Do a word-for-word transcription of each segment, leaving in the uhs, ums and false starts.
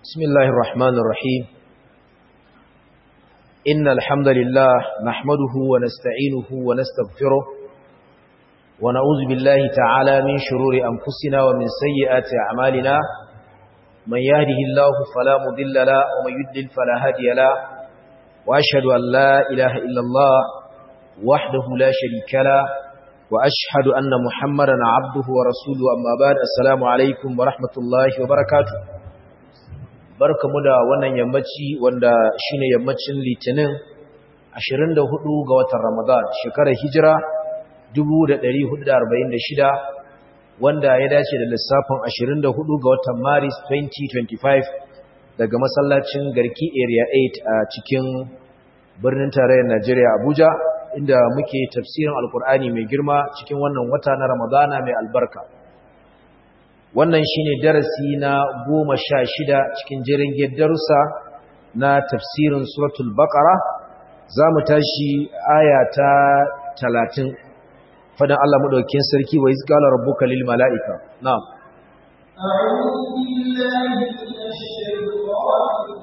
بسم الله الرحمن الرحيم إن الحمد لله نحمده ونستعينه ونستغفره ونعوذ بالله تعالى من شرور أنفسنا ومن سيئات أعمالنا من يهده الله فلا مضل له ومن يضلل فلا هادي له وأشهد أن لا إله إلا الله وحده لا شريك له وأشهد أن محمدا عبده ورسوله أما بعد السلام عليكم ورحمة الله وبركاته barkamu da wannan yammaci wanda shine yammacin litinin ashirin da hudu ga watan Ramadan shekarar hijira dubu da ɗari hudu da arba'in da shida wanda ya dace da lissafin ashirin da hudu ga watan Maris twenty twenty-five daga masallacin Garki Area eight a cikin birnin tarayyar Najeriya Abuja inda muke tafsirin Alkur'ani mai girma cikin wannan wata na Ramadana mai albarka. Wannan shine darasi na goma sha shida cikin jerin darussa na tafsirin suratul Baqara. Zamu tashi aya ta talatin. Fadan Allah madaukakin sarki wa izqala rabbuka lil malaika. Na'am. A'udhu billahi minash shaitanir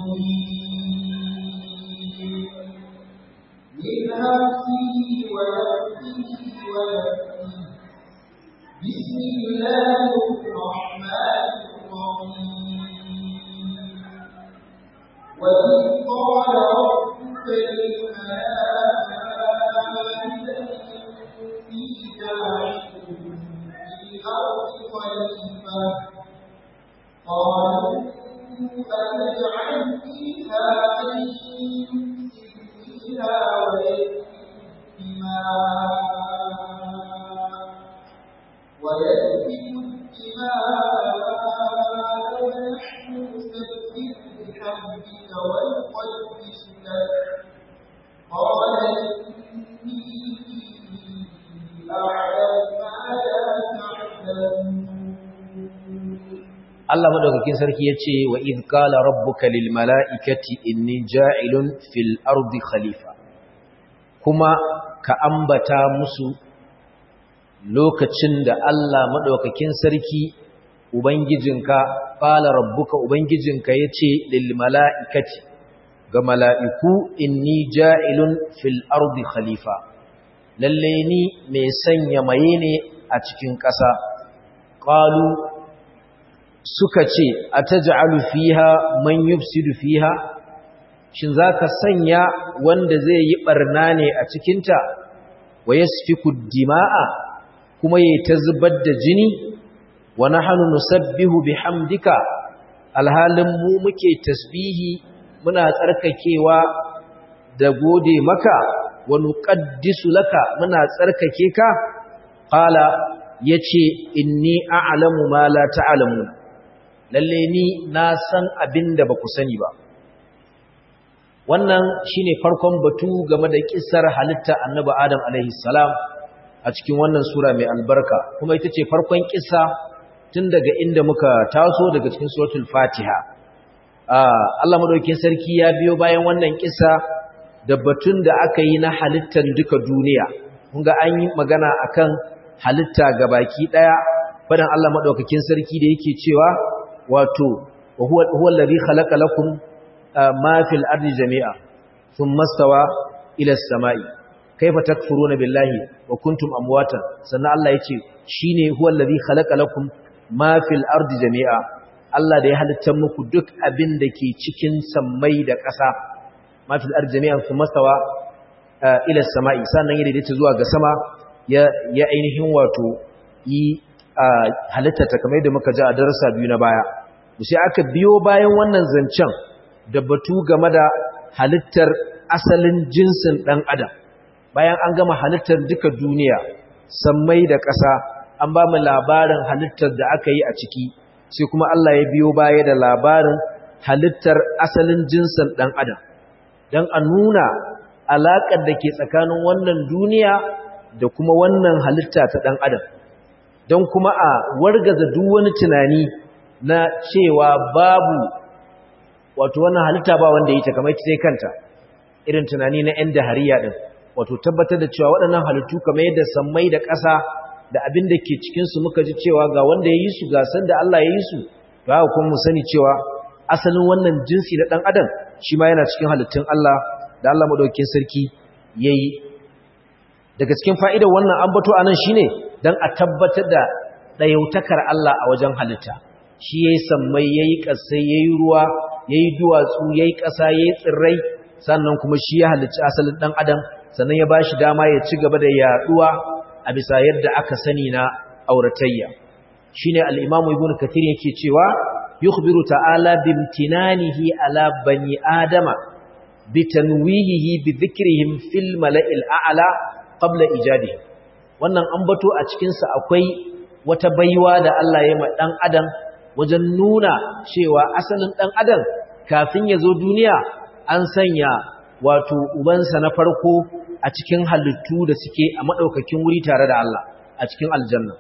rajim. Min hamzihi wa nafthihi wa nafthihi. بسم الله الرحمن الرحيم وإذ قال ربك للملائكة إني جاعل في الأرض خليفة قالوا أتجعل فيها من يفسد فيها ويسفك الدماء ويسفك الدماء ونحن نسبح بحمدك ونقدس لك قال إني أعلم ما لا تعلمون. Allah madaukakin sarki yace wa id qala rabbuka lil mala'ikati inni ja'ilun fil ardi khalifa, kuma ka ambata musu lokacin da Allah madaukakin sarki ubangijinka qala rabbuka ubangijinka yace lil malaikati ga mala'iku inni ja'ilun fil ardi khalifa, lalle ni mai sanya maye ne a cikin ƙasa. Qalu suka ce ataj'alu fiha man yufsidu fiha, shin zaka sanya wanda zai yi barna ne a cikinta wa yasfiku dima'a kuma yayi ta zubar da jini, wa nahnu nusabbihu bihamdika alhalin mu muke tasbihi muna tsarkakewa da gode maka, wa nuqaddisu laka muna tsarkake ka. Qala yace inni a'lamu ma la ta'lamun, lalle ni na san abinda baku sani ba. Wannan shine farkon batu game da kissar halitta annabi Adam alaihi salam a cikin wannan sura mai albarka, kuma ita ce farkon kissa tun daga inda muka taso daga cikin suratul Fatiha. Allah madaukakin sarki ya biyo bayan wannan kissa da batun da aka yi na halittar duka duniya. Kun ga an yi magana akan halitta gabaki daya, fadan Allah madaukakin sarki da yake cewa wato huwa huwa allazi khalaqa lakum ma fil ardi jami'a thumma stawa ila as-sama'i kaifa takfuruna billahi wa kuntum amwatan. Sannan Allah yace shine huwal ladhi khalaqa lakum ma fil ardi jami'a, Allah da ya halitta muku duk abin da ke cikin sammai da ƙasa. Ma fil ardi jami'an thumma stawa ila as-sama'i, sannan ya daidaita zuwa ga sama ya ya ainihin wato yi halitta ta kamar da muka ji a darasa biyu na baya. Sai aka biyo bayan wannan zancen da batu game da halittar asalin jinsin dan adam. Bayan an gama halittar duka duniya, sammai da ƙasa, an ba mu labarin halittar da aka yi a ciki, sai kuma Allah ya biyo baya da labarin halittar asalin jinsin ɗan adam, don a nuna alaƙar da ke tsakanin wannan duniya da kuma wannan halitta ta ɗan adam, don kuma a wargaza duk wani tunani na cewa babu wato wannan halitta ba wanda ya yi ta kamar sai kanta, irin tunani na ‘yan dahariya ɗin. Wato tabbatar da cewa waɗannan halittu kamar yadda sammai da ƙasa da abin da ke cikinsu muka ji cewa ga wanda ya yi su ga san da Allah ya yi su, ba kuma mu sani cewa asalin wannan jinsi na dan adam shi ma yana cikin halittun Allah da Allah madaukakin sarki yayi daga cikin fa'idar wannan ambato anan shine dan a tabbatar da dayautakar Allah a wajen halitta shi yayi sammai yayi kasai yayi ruwa yayi duwatsu yayi kasa yayi tsirrai sannan kuma shi ya halicci asalin dan adam sannan ya bashi dama ya ci gaba da yaduwa a bisa yadda aka sani na auratayya shine al-Imam Ibn Kathir yake cewa yukhbiru ta'ala bimtinanihi ala bani adama bitanwihihi bidhikrihim fil mala'il a'la qabla ijadihi wannan ambato a cikin sa akwai wata baiwa da Allah ya ma dan adam wajen nuna cewa asalin dan adam kafin ya zo duniya an sanya wato ubansa na farko a cikin halittu da suke a madaukakin wuri tare da Allah a cikin aljanna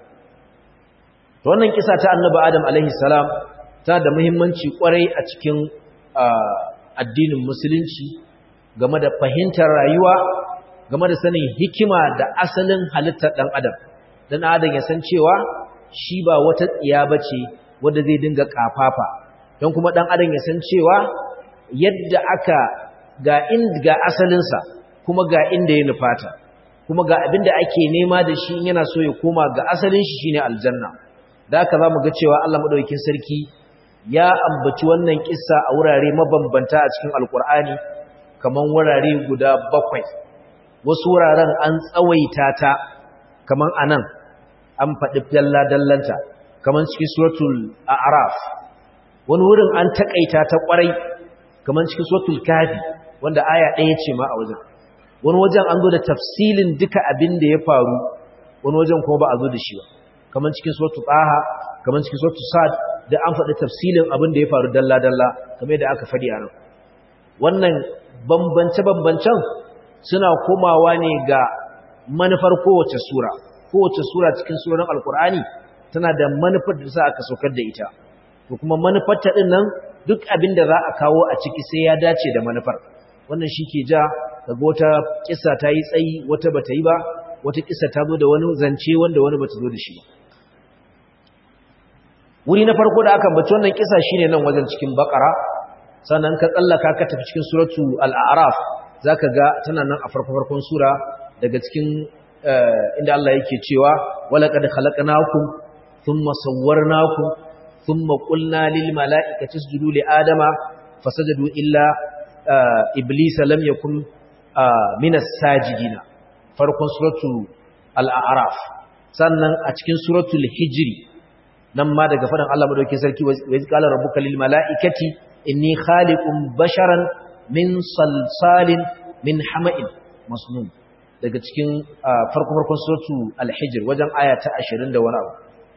to wannan kisa ta annabi Adam alaihi salam ta da muhimmanci kwarai a cikin addinin musulunci game da fahimtar rayuwa game da sanin hikima da asalin halittar dan adam dan adam ya san cewa shi ba wata tsiya bace wanda zai dinga kafafa don kuma dan adam ya san cewa yadda aka ga inda ga asalinsa kuma ga inda ya nufata kuma ga abinda ake nema da shi in yana so ya koma ga asalin shi shine aljanna da haka zamu ga cewa Allah madaukakin sarki ya ambaci wannan kissa a wurare mabambanta a cikin alkur'ani kaman wurare guda bakwai wasu wuraren an tsawaita ta kaman anan an faɗi dalla dallanta kaman cikin suratul a'raf wani wurin an takaita ta kwarai kaman cikin suratul kafi wanda aya ɗaya ce ma a wajen wani wajen an zo da tafsilin duka abin da ya faru wani wajen kuma ba a zo da shi ba kaman cikin suratul taha kaman cikin suratul sad da an faɗi tafsilin abin da ya faru dalla dalla kamar da aka faɗi a nan wannan bambance bambancen suna komawa ne ga manufar kowace sura kowace sura cikin surorin alkur'ani tana da manufar da sa aka saukar da ita to kuma manufar ta din nan duk abin da za a kawo a ciki sai ya dace da manufar wannan shike ja daga wata kissa ta yi tsayi wata bata yi ba wata kissa ta zo da wani zance wanda wani bata zo da shi ba wuri na farko da aka ambaci wannan kissa shine nan wajen cikin baqara sannan ka tsallaka ka tafi cikin suratu al-a'raf zaka ga tana nan a farko farkon sura daga cikin inda Allah yake cewa walaqad khalaqnakum thumma sawwarnakum thumma qulna lil mala'ikati isjudu li adama fasajadu illa iblisa lam yakun minas sajidina farkon suratu al-a'raf sannan a cikin suratul hijri nan ma daga fadan Allah madaukakin sarki wa iz qala rabbuka lil mala'ikati inni khaliqun basharan min salsalin min hama'in masnun daga cikin farko farkon suratu al-hijr wajen aya ta ashirin da wani abu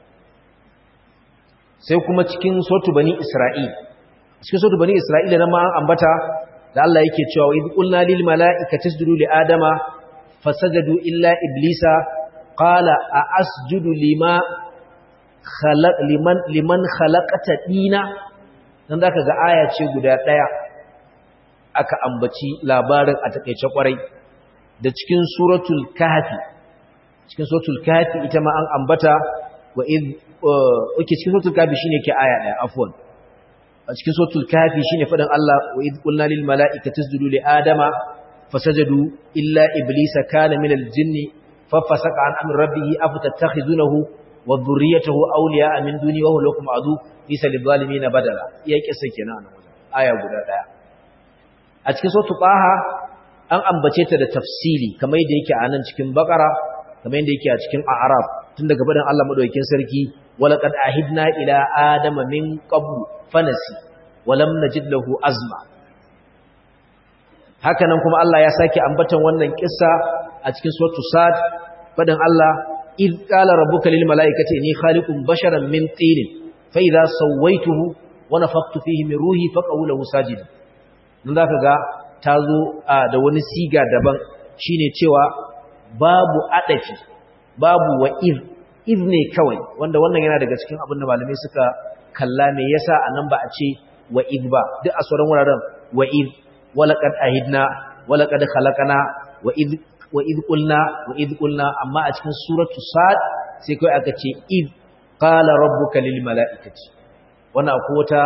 sai kuma cikin suratu bani isra'il cikin suratu bani isra'il nan ma an ambata da Allah yake cewa idh qulna lil mala'ikati isjudu li adama fasajadu illa iblisa qala a asjudu lima khalaq liman liman khalaqata dina dan zaka ga aya ce guda daya aka ambaci labarin a takeice kwarai da cikin suratul kahfi cikin suratul kahfi ita ma an ambata wa id oke cikin suratul kahfi shine ke aya daya afwan a cikin suratul kahfi shine fadan Allah wa id qulna lil mala'ikati isjudu li adama fasajadu illa iblisa kana minal jinni fafasaqa an amri rabbih afatattakhizunahu wa dhurriyyatahu awliya'a min duni wa huwa lakum adu bisa lil zalimin badala iya kissa kenan a wajen aya guda daya a cikin suratul taha an ambace ta da tafsili kamar yadda yake a nan cikin bakara kamar yadda yake a cikin a'raf tun daga badan Allah madaukakin sarki walaqad ahidna ila adama min qablu fanasi walam najid lahu azma hakanan kuma Allah ya sake ambatan wannan kissa a cikin suratul sad badan Allah id qala rabbuka lil malaikati inni khaliqun basharan min tin fa idha sawaituhu wa nafakhtu fihi min ruhi faqaw lahu sajid dan zaka ga ta zo da wani siga daban shine cewa babu adafi babu wa'id izne kawai wanda wannan yana daga cikin abin da malamai suka kalla me yasa anan ba a ce wa'id ba duk a sauran wuraren wa'id walaqad ahidna walaqad khalaqana wa'id wa'id qulna wa'id qulna amma a cikin suratu sad sai kai aka ce id qala rabbuka lil mala'ikati wannan akwai wata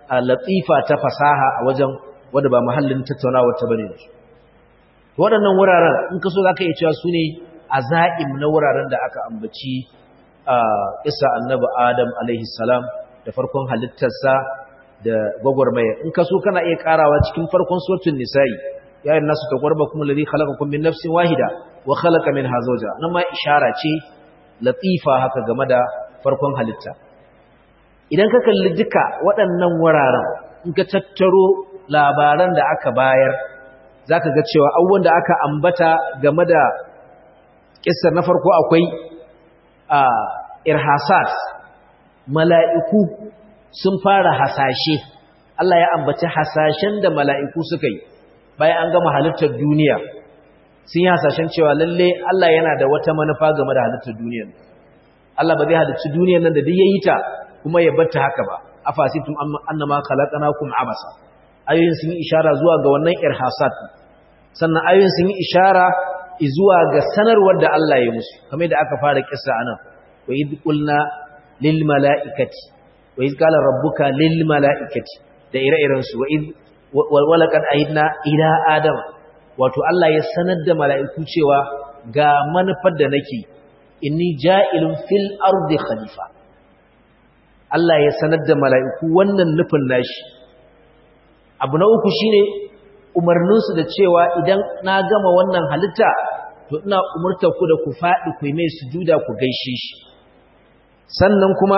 latifa ta fasaha a wajen wanda ba mahallin tattaunawa ta bane da su waɗannan wuraren in ka so zaka iya cewa su ne azaim na wuraren da aka ambaci a isa annabi Adam alaihi salam da farkon halittarsa da gwagwarmaya in ka so kana iya karawa cikin farkon suratul nisa'i ya ayyuhan nasu taqarrabakum alladhi khalaqakum min nafsin wahida wa khalaqa minha zawjaha nan ma ishara ce latifa haka game da farkon halitta idan ka kalli duka waɗannan wuraren in ka tattaro labaran da aka bayar zaka ga cewa abubuwan da aka ambata game da kissar na farko akwai a irhasat mala'iku sun fara hasashe Allah ya ambaci hasashen da mala'iku suka yi bayan an gama halittar duniya sun yi hasashen cewa lalle Allah yana da wata manufa game da halittar duniyar Allah ba zai halicci duniyar nan da duk yayi ta kuma ya batta haka ba afasitum annama khalaqnakum abasa ayoyin sun yi ishara zuwa ga wannan irhasat sannan ayoyin sun yi ishara zuwa ga sanarwar da Allah ya musu kamar da aka fara kissa anan wa id qulna lil malaikati wa id qala rabbuka lil malaikati da ire-iren su wa id walaqad aidna ila adama wato Allah ya sanar da mala'iku cewa ga manufar da nake inni ja'ilun fil ardi khalifa Allah ya sanar da mala'iku wannan nufin nashi abu na uku shine umarninsu da cewa idan na gama wannan halitta to ina umurtar ku da ku faɗi ku yi mai sujuda ku gaishe shi sannan kuma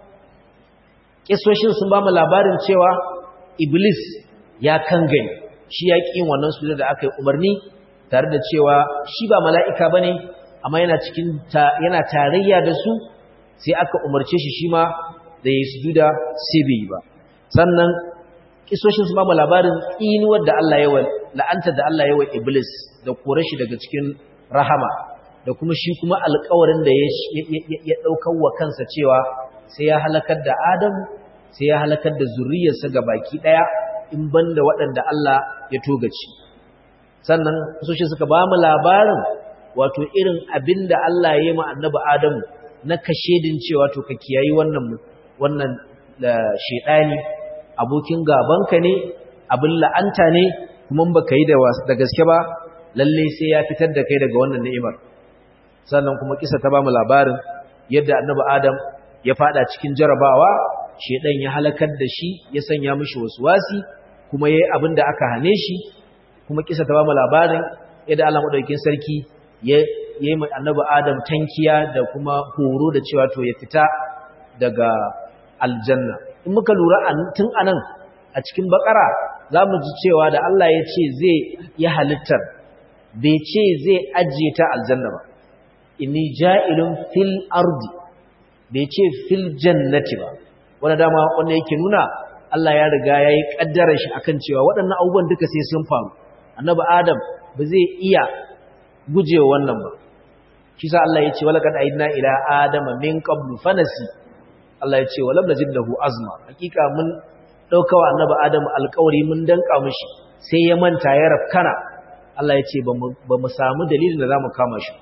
kisoshin sun ba mu labarin cewa iblis ya kangane shi ya ƙi wannan sujuda da aka yi umarni tare da cewa shi ba mala'ika bane amma yana cikin yana tarayya da su sai aka umarce shi shi ma da ya sujuda sai bai yi ba sannan kisoshin su ba mu labarin inuwar da Allah ya wa la'antar da Allah ya wa iblis da kore shi daga cikin rahama da kuma shi kuma alƙawarin da ya ɗaukar wa kansa cewa sai ya halakar da Adam sai ya halakar da zuriyarsa ga baki ɗaya in banda waɗanda Allah ya togaci sannan kisoshin suka ba mu labarin wato irin abin da Allah ya yi ma annabi Adamu na kashedin cewa to ka kiyayi wannan wannan shedani abokin gabanka ne abin la'anta ne kuma baka yi da gaske ba lalle sai ya fitar da kai daga wannan ni'imar sannan kuma kisa ta bamu labarin yadda annabi Adam ya fada cikin jarabawa shedan ya halakar da shi ya sanya mishi waswasi kuma yayi abin da aka hane shi kuma kisa ta bamu labarin yadda Allah madaukakin sarki ya yayi annabi Adam tankiya da kuma horo da cewa to ya fita daga aljanna in muka lura tun anan a cikin bakara zamu ji cewa da Allah ya ce zai ya halittar bai ce zai ajiye ta aljanna ba inni ja'ilun fil ardi bai ce fil jannati ba wanda dama wanda yake nuna Allah ya riga yayi kaddarar shi akan cewa waɗannan abubuwan duka sai sun faru annabi Adam ba zai iya gujewa wannan ba shi sa Allah ya ce walaqad aidna ila adama min qablu fanasi Allah ya ce walam najid lahu azma hakika mun daukawa annabi Adam alƙawari mun danka mishi sai ya manta ya rafkana Allah ya ce ba mu samu dalilin da zamu kama shi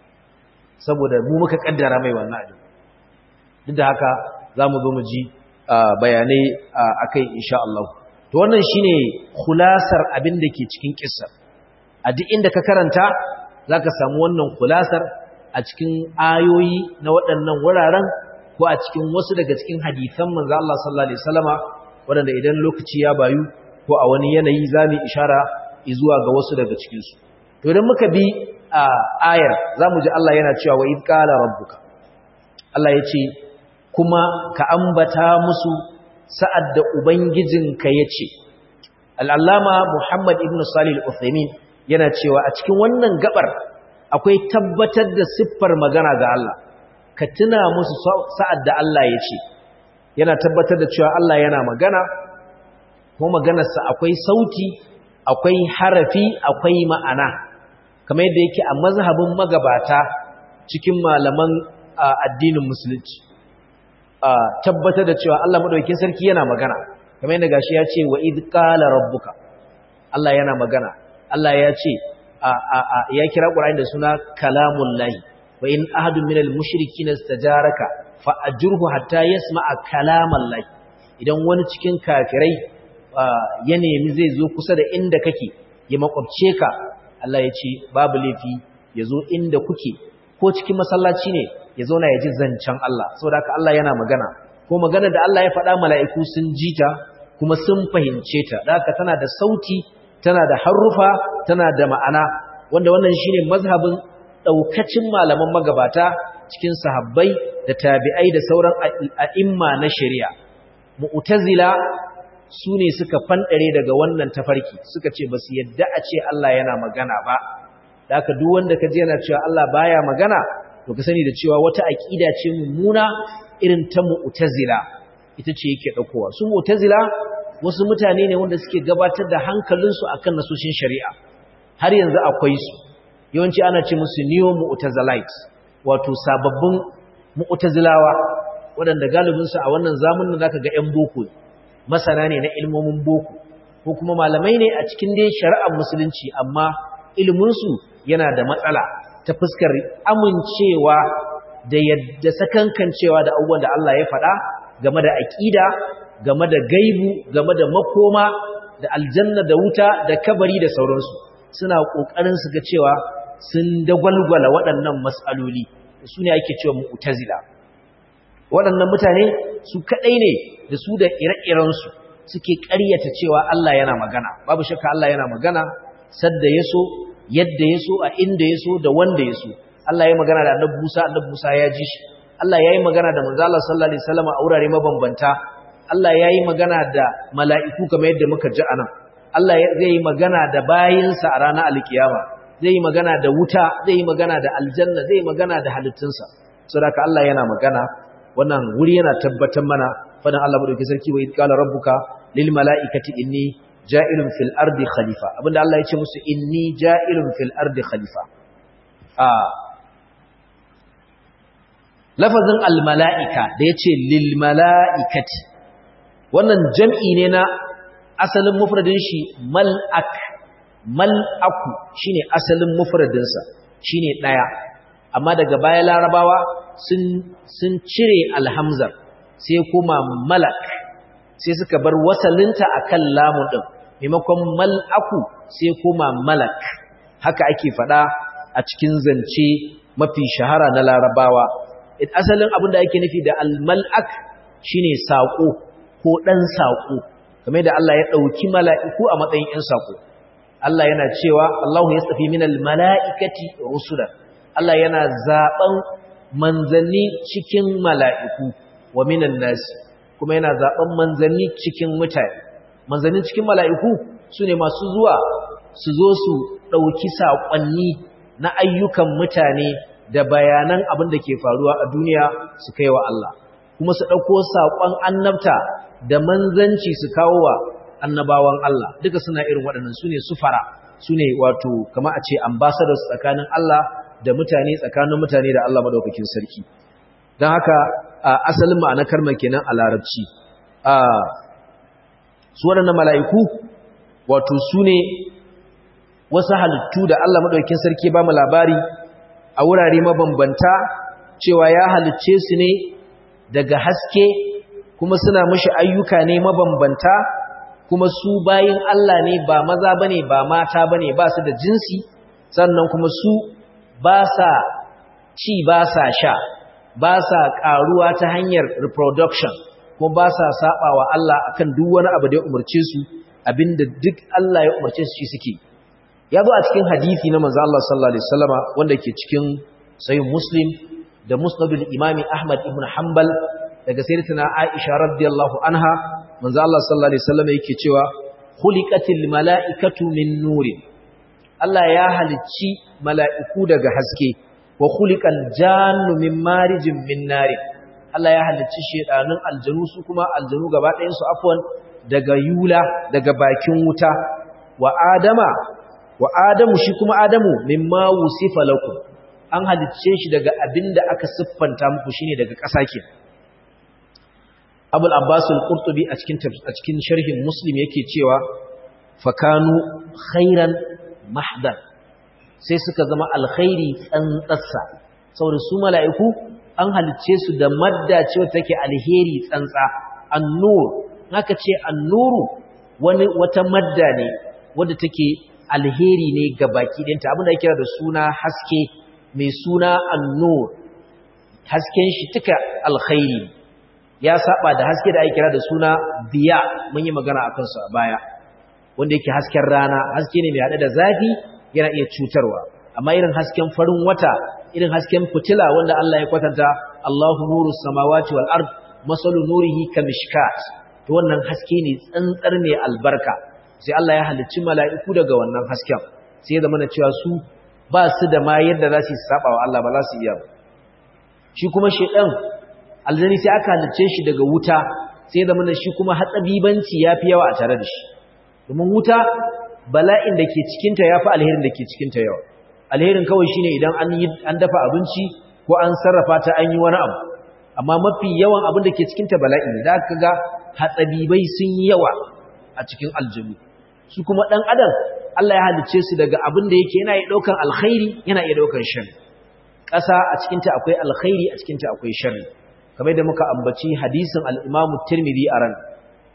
saboda mu muka kaddara mai wannan abin duk da haka zamu zo mu ji bayanai akai insha Allah to wannan shine khulasar abin da ke cikin kissa a duk inda ka karanta zaka samu wannan khulasar a cikin ayoyi na waɗannan wuraren ko a cikin wasu daga cikin hadisan manzo Allah sallallahu alaihi wasallama wanda idan lokaci ya bayu ko a wani yanayi zamu ishara zuwa ga wasu daga cikin su to idan muka bi a ayar zamu ji Allah yana cewa wa id qala rabbuka Allah yace kuma ka ambata musu sa'ad da ubangijinka yace al-allama Muhammad ibn Salih al-Uthaymeen yana cewa a cikin wannan gabar akwai tabbatar da siffar magana ga Allah ka tuna musu sa'ad da Allah ya ce yana tabbatar da cewa Allah yana magana kuma maganarsa akwai sauti akwai harafi akwai ma'ana kamar yadda yake a mazhabin magabata cikin malaman addinin musulunci tabbatar da cewa Allah madaukakin sarki yana magana kamar yadda gashi ya ce wa id qala rabbuka Allah yana magana Allah ya ce ya kira Qur'ani da suna kalamullahi wa in ahadun minal mushrikin istajaraka fa ajurhu hatta yasma'a kalamallahi idan wani cikin kafirai ya nemi zai zo kusa da inda kake ya makwabce ka Allah ya ce babu laifi ya zo inda kuke ko cikin masallaci ne ya zauna ya ji zancen Allah saboda haka Allah yana magana ko magana da Allah ya faɗa mala'iku sun ji ta kuma sun fahimce ta da haka tana da sauti tana da harufa tana da ma'ana wanda wannan shine mazhabin daukacin malaman magabata cikin sahabbai da tabi'ai da sauran a'imma na shari'a mu'tazila su ne suka fandare daga wannan tafarki suka ce basu yadda a ce Allah yana magana ba da haka duk wanda kaje yana cewa Allah baya magana to ka sani da cewa wata aqida ce mummuna irin ta mu'tazila ita ce yake daukowa su mu'tazila wasu mutane ne wanda suke gabatar da hankalinsu akan nasoshin shari'a har yanzu akwai su yawanci ana ce musu neo mu'tazilites wato sababbin mu'tazilawa waɗanda galibin su a wannan zamanin zaka ga ƴan boko masana ne na ilmomin boko ko kuma malamai ne a cikin dai shari'ar musulunci amma ilimin su yana da matsala ta fuskar amincewa da yadda sakankancewa da abubuwan da Allah ya faɗa game da aqida game da gaibu game da makoma da aljanna da wuta da kabari da sauransu suna kokarin su ga cewa sun dagwalgwala waɗannan mas'aloli su ne ake cewa mu'tazila waɗannan mutane su kadai ne da su da ire-irensu suke ƙaryata cewa Allah yana magana babu shakka Allah yana magana sadda yaso yadda yaso a inda yaso da wanda yaso Allah ya magana da Annabi Musa Annabi Musa ya ji shi Allah yayi magana da manzo Allah sallallahu alaihi wasallam a wurare mabambanta Allah yayi magana da mala'iku kamar yadda muka ji anan Allah zai yi magana da bayinsa a ranar alkiyama zai yi magana da wuta zai yi magana da aljanna zai yi magana da halittunsa saboda Allah yana magana wannan wuri yana tabbatar mana fadan Allah madaukakin sarki wa idh qala rabbuka lil mala'ikati inni ja'ilun fil ardi khalifa abinda Allah ya ce musu inni ja'ilun fil ardi khalifa a lafazin al mala'ika da yace lil mala'ikati wannan jam'i ne na asalin mufradin shi mal'ak mal'aku shine asalin mufradin sa shine daya amma daga baya larabawa sun sun cire alhamzar sai kuma malak sai suka bar wasalinta akan lamun din maimakon mal'aku sai kuma malak haka ake fada a cikin zance mafi shahara na larabawa asalin abinda ake nufi da al-mal'ak shine sako ko dan sako kamar da Allah ya dauki mala'iku a matsayin ɗan sako Allah yana cewa Allahu yastafi minal mala'ikati rusulan Allah yana zaben manzanni cikin mala'iku wa minan nasi kuma yana zaben manzanni cikin mutane manzanni cikin mala'iku sune masu zuwa su zo su dauki sakonni na ayyukan mutane da bayanan abin da ke faruwa a duniya su kaiwa Allah kuma su dauko sakon annabta da manzanci su kawo wa annabawan Allah duka suna irin waɗannan sune sufara sune wato kama a ce ambassadors tsakanin Allah da mutane tsakanin mutane da Allah madaukakin sarki don haka asalin ma'anar kalmar kenan a larabci su waɗannan mala'iku wato sune wasu halittu da Allah madaukakin sarki ba mu labari a wurare mabambanta cewa ya halicce su ne daga haske kuma suna mishi ayyuka ne mabambanta kuma su bayin Allah ne ba maza bane ba mata bane ba su da jinsi sannan kuma su ba sa ci ba sa sha ba sa karuwa ta hanyar reproduction kuma ba sa sabawa Allah akan duk wani abu da ya umarce su abinda duk Allah ya umarce su shi suke ya zo a cikin hadisi na manzo Allah sallallahu alaihi wasallama wanda ke cikin sahih Muslim da Musnadul Imam Ahmad ibn Hanbal daga sayyidatina Aisha radiyallahu anha manzo Allah sallallahu alaihi wasallama yake cewa khuliqatil mala'ikatu min nurin Allah ya halicci mala'iku daga haske wa khuliqal jannu min marijin min nar Allah ya halicci shedanun aljanu su kuma aljanu gaba ɗayan su afwan daga yula daga bakin wuta wa adama wa adamu shi kuma adamu mimma wusifa lakum an halicce shi daga abinda aka siffanta muku shine daga ƙasa ke Abul Abbas al-Qurtubi a cikin a cikin sharhin Muslim yake cewa fakanu khairan mahdan sai suka zama alkhairi tsantsatsa saboda su mala'iku an halicce su da madda ce wacce take alheri tsantsa an-nur haka ce an-nuru wani wata madda ne wadda take alheri ne ga baki ɗinta abin da ya kira da suna haske mai suna an-nur hasken shi tuka alkhairi ya saba da haske da ake kira da suna biya mun yi magana akan su a baya wanda yake hasken rana haske ne mai hade da zafi yana iya cutarwa amma irin hasken farin wata irin hasken fitila wanda Allah ya kwatanta Allahu nurus samawati wal ard masalu nurihi kamishkat to wannan haske ne tsantsar mai albarka sai Allah ya halicci mala'iku daga wannan hasken sai ya zama na cewa su ba su da ma yadda za su saba wa Allah ba za su iya ba shi kuma shedan aljani sai aka halicce shi daga wuta sai ya zama na shi kuma hatsabibanci yafi yawa a tare da shi domin wuta bala'in da ke cikinta yafi alherin da ke cikinta yawa alherin kawai shine idan an yi an dafa abinci ko an sarrafa ta an yi wani abu amma mafi yawan abin da ke cikinta bala'i ne da aka ga hatsabibai sun yi yawa a cikin aljanu su kuma dan adam Allah ya halicce su daga abin da yake yana iya daukan alkhairi yana iya daukan sharri ƙasa a cikinta akwai alkhairi a cikinta akwai sharri kamar da muka ambaci hadisin al-Imam Tirmidhi a ran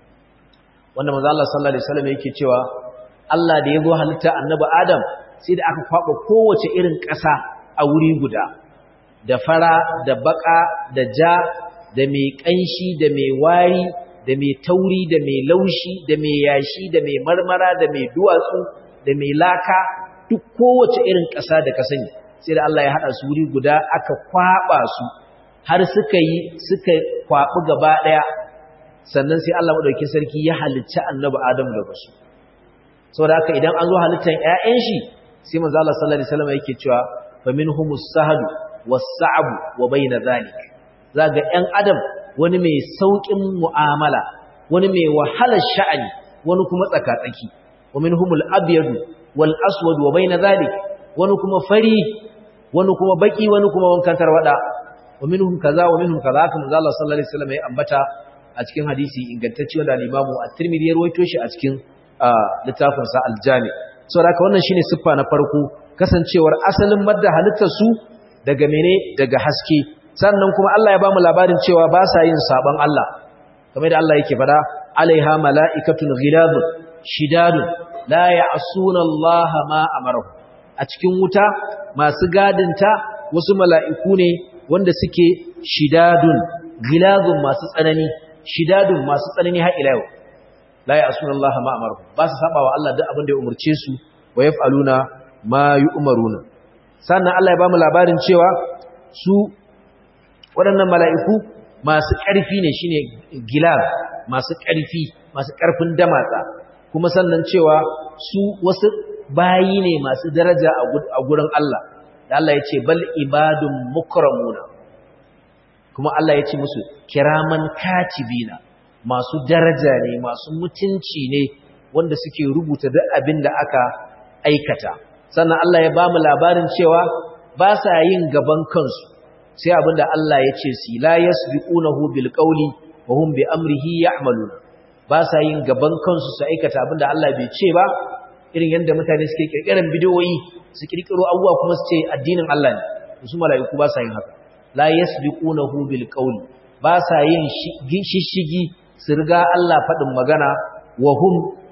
wanda manzo Allah sallallahu alaihi wasallam yake cewa Allah da yazo halitta annabi Adam sai da aka kwaba kowace irin ƙasa a wuri guda da fara da baka da ja da mai kanshi da mai wari da mai tauri da mai laushi da mai yashi da mai marmara da mai duwatsu da mai laka duk kowace irin ƙasa da ka sani sai da Allah ya hada su wuri guda aka kwaba su har suka yi suka kwabi gaba daya sannan sai Allah madaukakin sarki ya halicci annabi Adam daga su saboda haka idan an zo halittar ƴaƴan shi sai manzo Allah sallallahu alaihi wasallam yake cewa faminhumus sahadu was-sa'bu wa bayna zalik zaga ƴan adam wani mai saukin mu'amala wani mai wahalar sha'ani wani kuma tsakatsaki wa minhumul abyadu wal aswad wa bayna zalik wani kuma fari wani kuma baki wani kuma wankan tarwada wa minhum kaza wa minhum kaza haka manzo Allah sallallahu alaihi wasallam ya ambata a cikin hadisi ingantacce wanda al-Imam at-Tirmidhi ya rawaito shi a cikin littafin sa al-Jami saboda haka wannan shine siffa na farko kasancewar asalin madda halittar su daga mene daga haske sannan kuma Allah ya bamu labarin cewa ba sa yin saban Allah kamar da Allah yake fada alaiha mala'ikatun ghilazun shidadun la ya'suna Allah ma amaruhu a cikin wuta masu gadinta wasu mala'iku ne wanda suke shidadun ghilazun masu tsanani shidadun masu tsanani har ila yau la ya'suna Allah ma amaruhu ba su saba wa Allah duk abin da ya umurce su wa yaf'aluna ma yu'maruna sannan Allah ya bamu labarin cewa su waɗannan mala'iku masu ƙarfi ne shine gilal masu ƙarfi masu ƙarfin damatsa kuma sannan cewa su wasu bayi ne masu daraja a gurin Allah da Allah ya ce bal ibadun mukramuna kuma Allah ya ce musu kiraman katibina masu daraja ne masu mutunci ne wanda suke rubuta duk abin da aka aikata sannan Allah ya ba mu labarin cewa ba sa yin gaban kansu sai abinda Allah ya ce si la yasbiqunahu bil qawli wa hum bi amrihi ya'maluna ba sa yin gaban kansu su aikata abinda Allah bai ce ba irin yanda mutane suke kirkiran bidiyoyi su kirkiro abubuwa kuma su ce addinin Allah ne su mala'iku ba sa yin haka la yasbiqunahu bil qawli ba sa yin shishigi su riga Allah fadin magana wa hum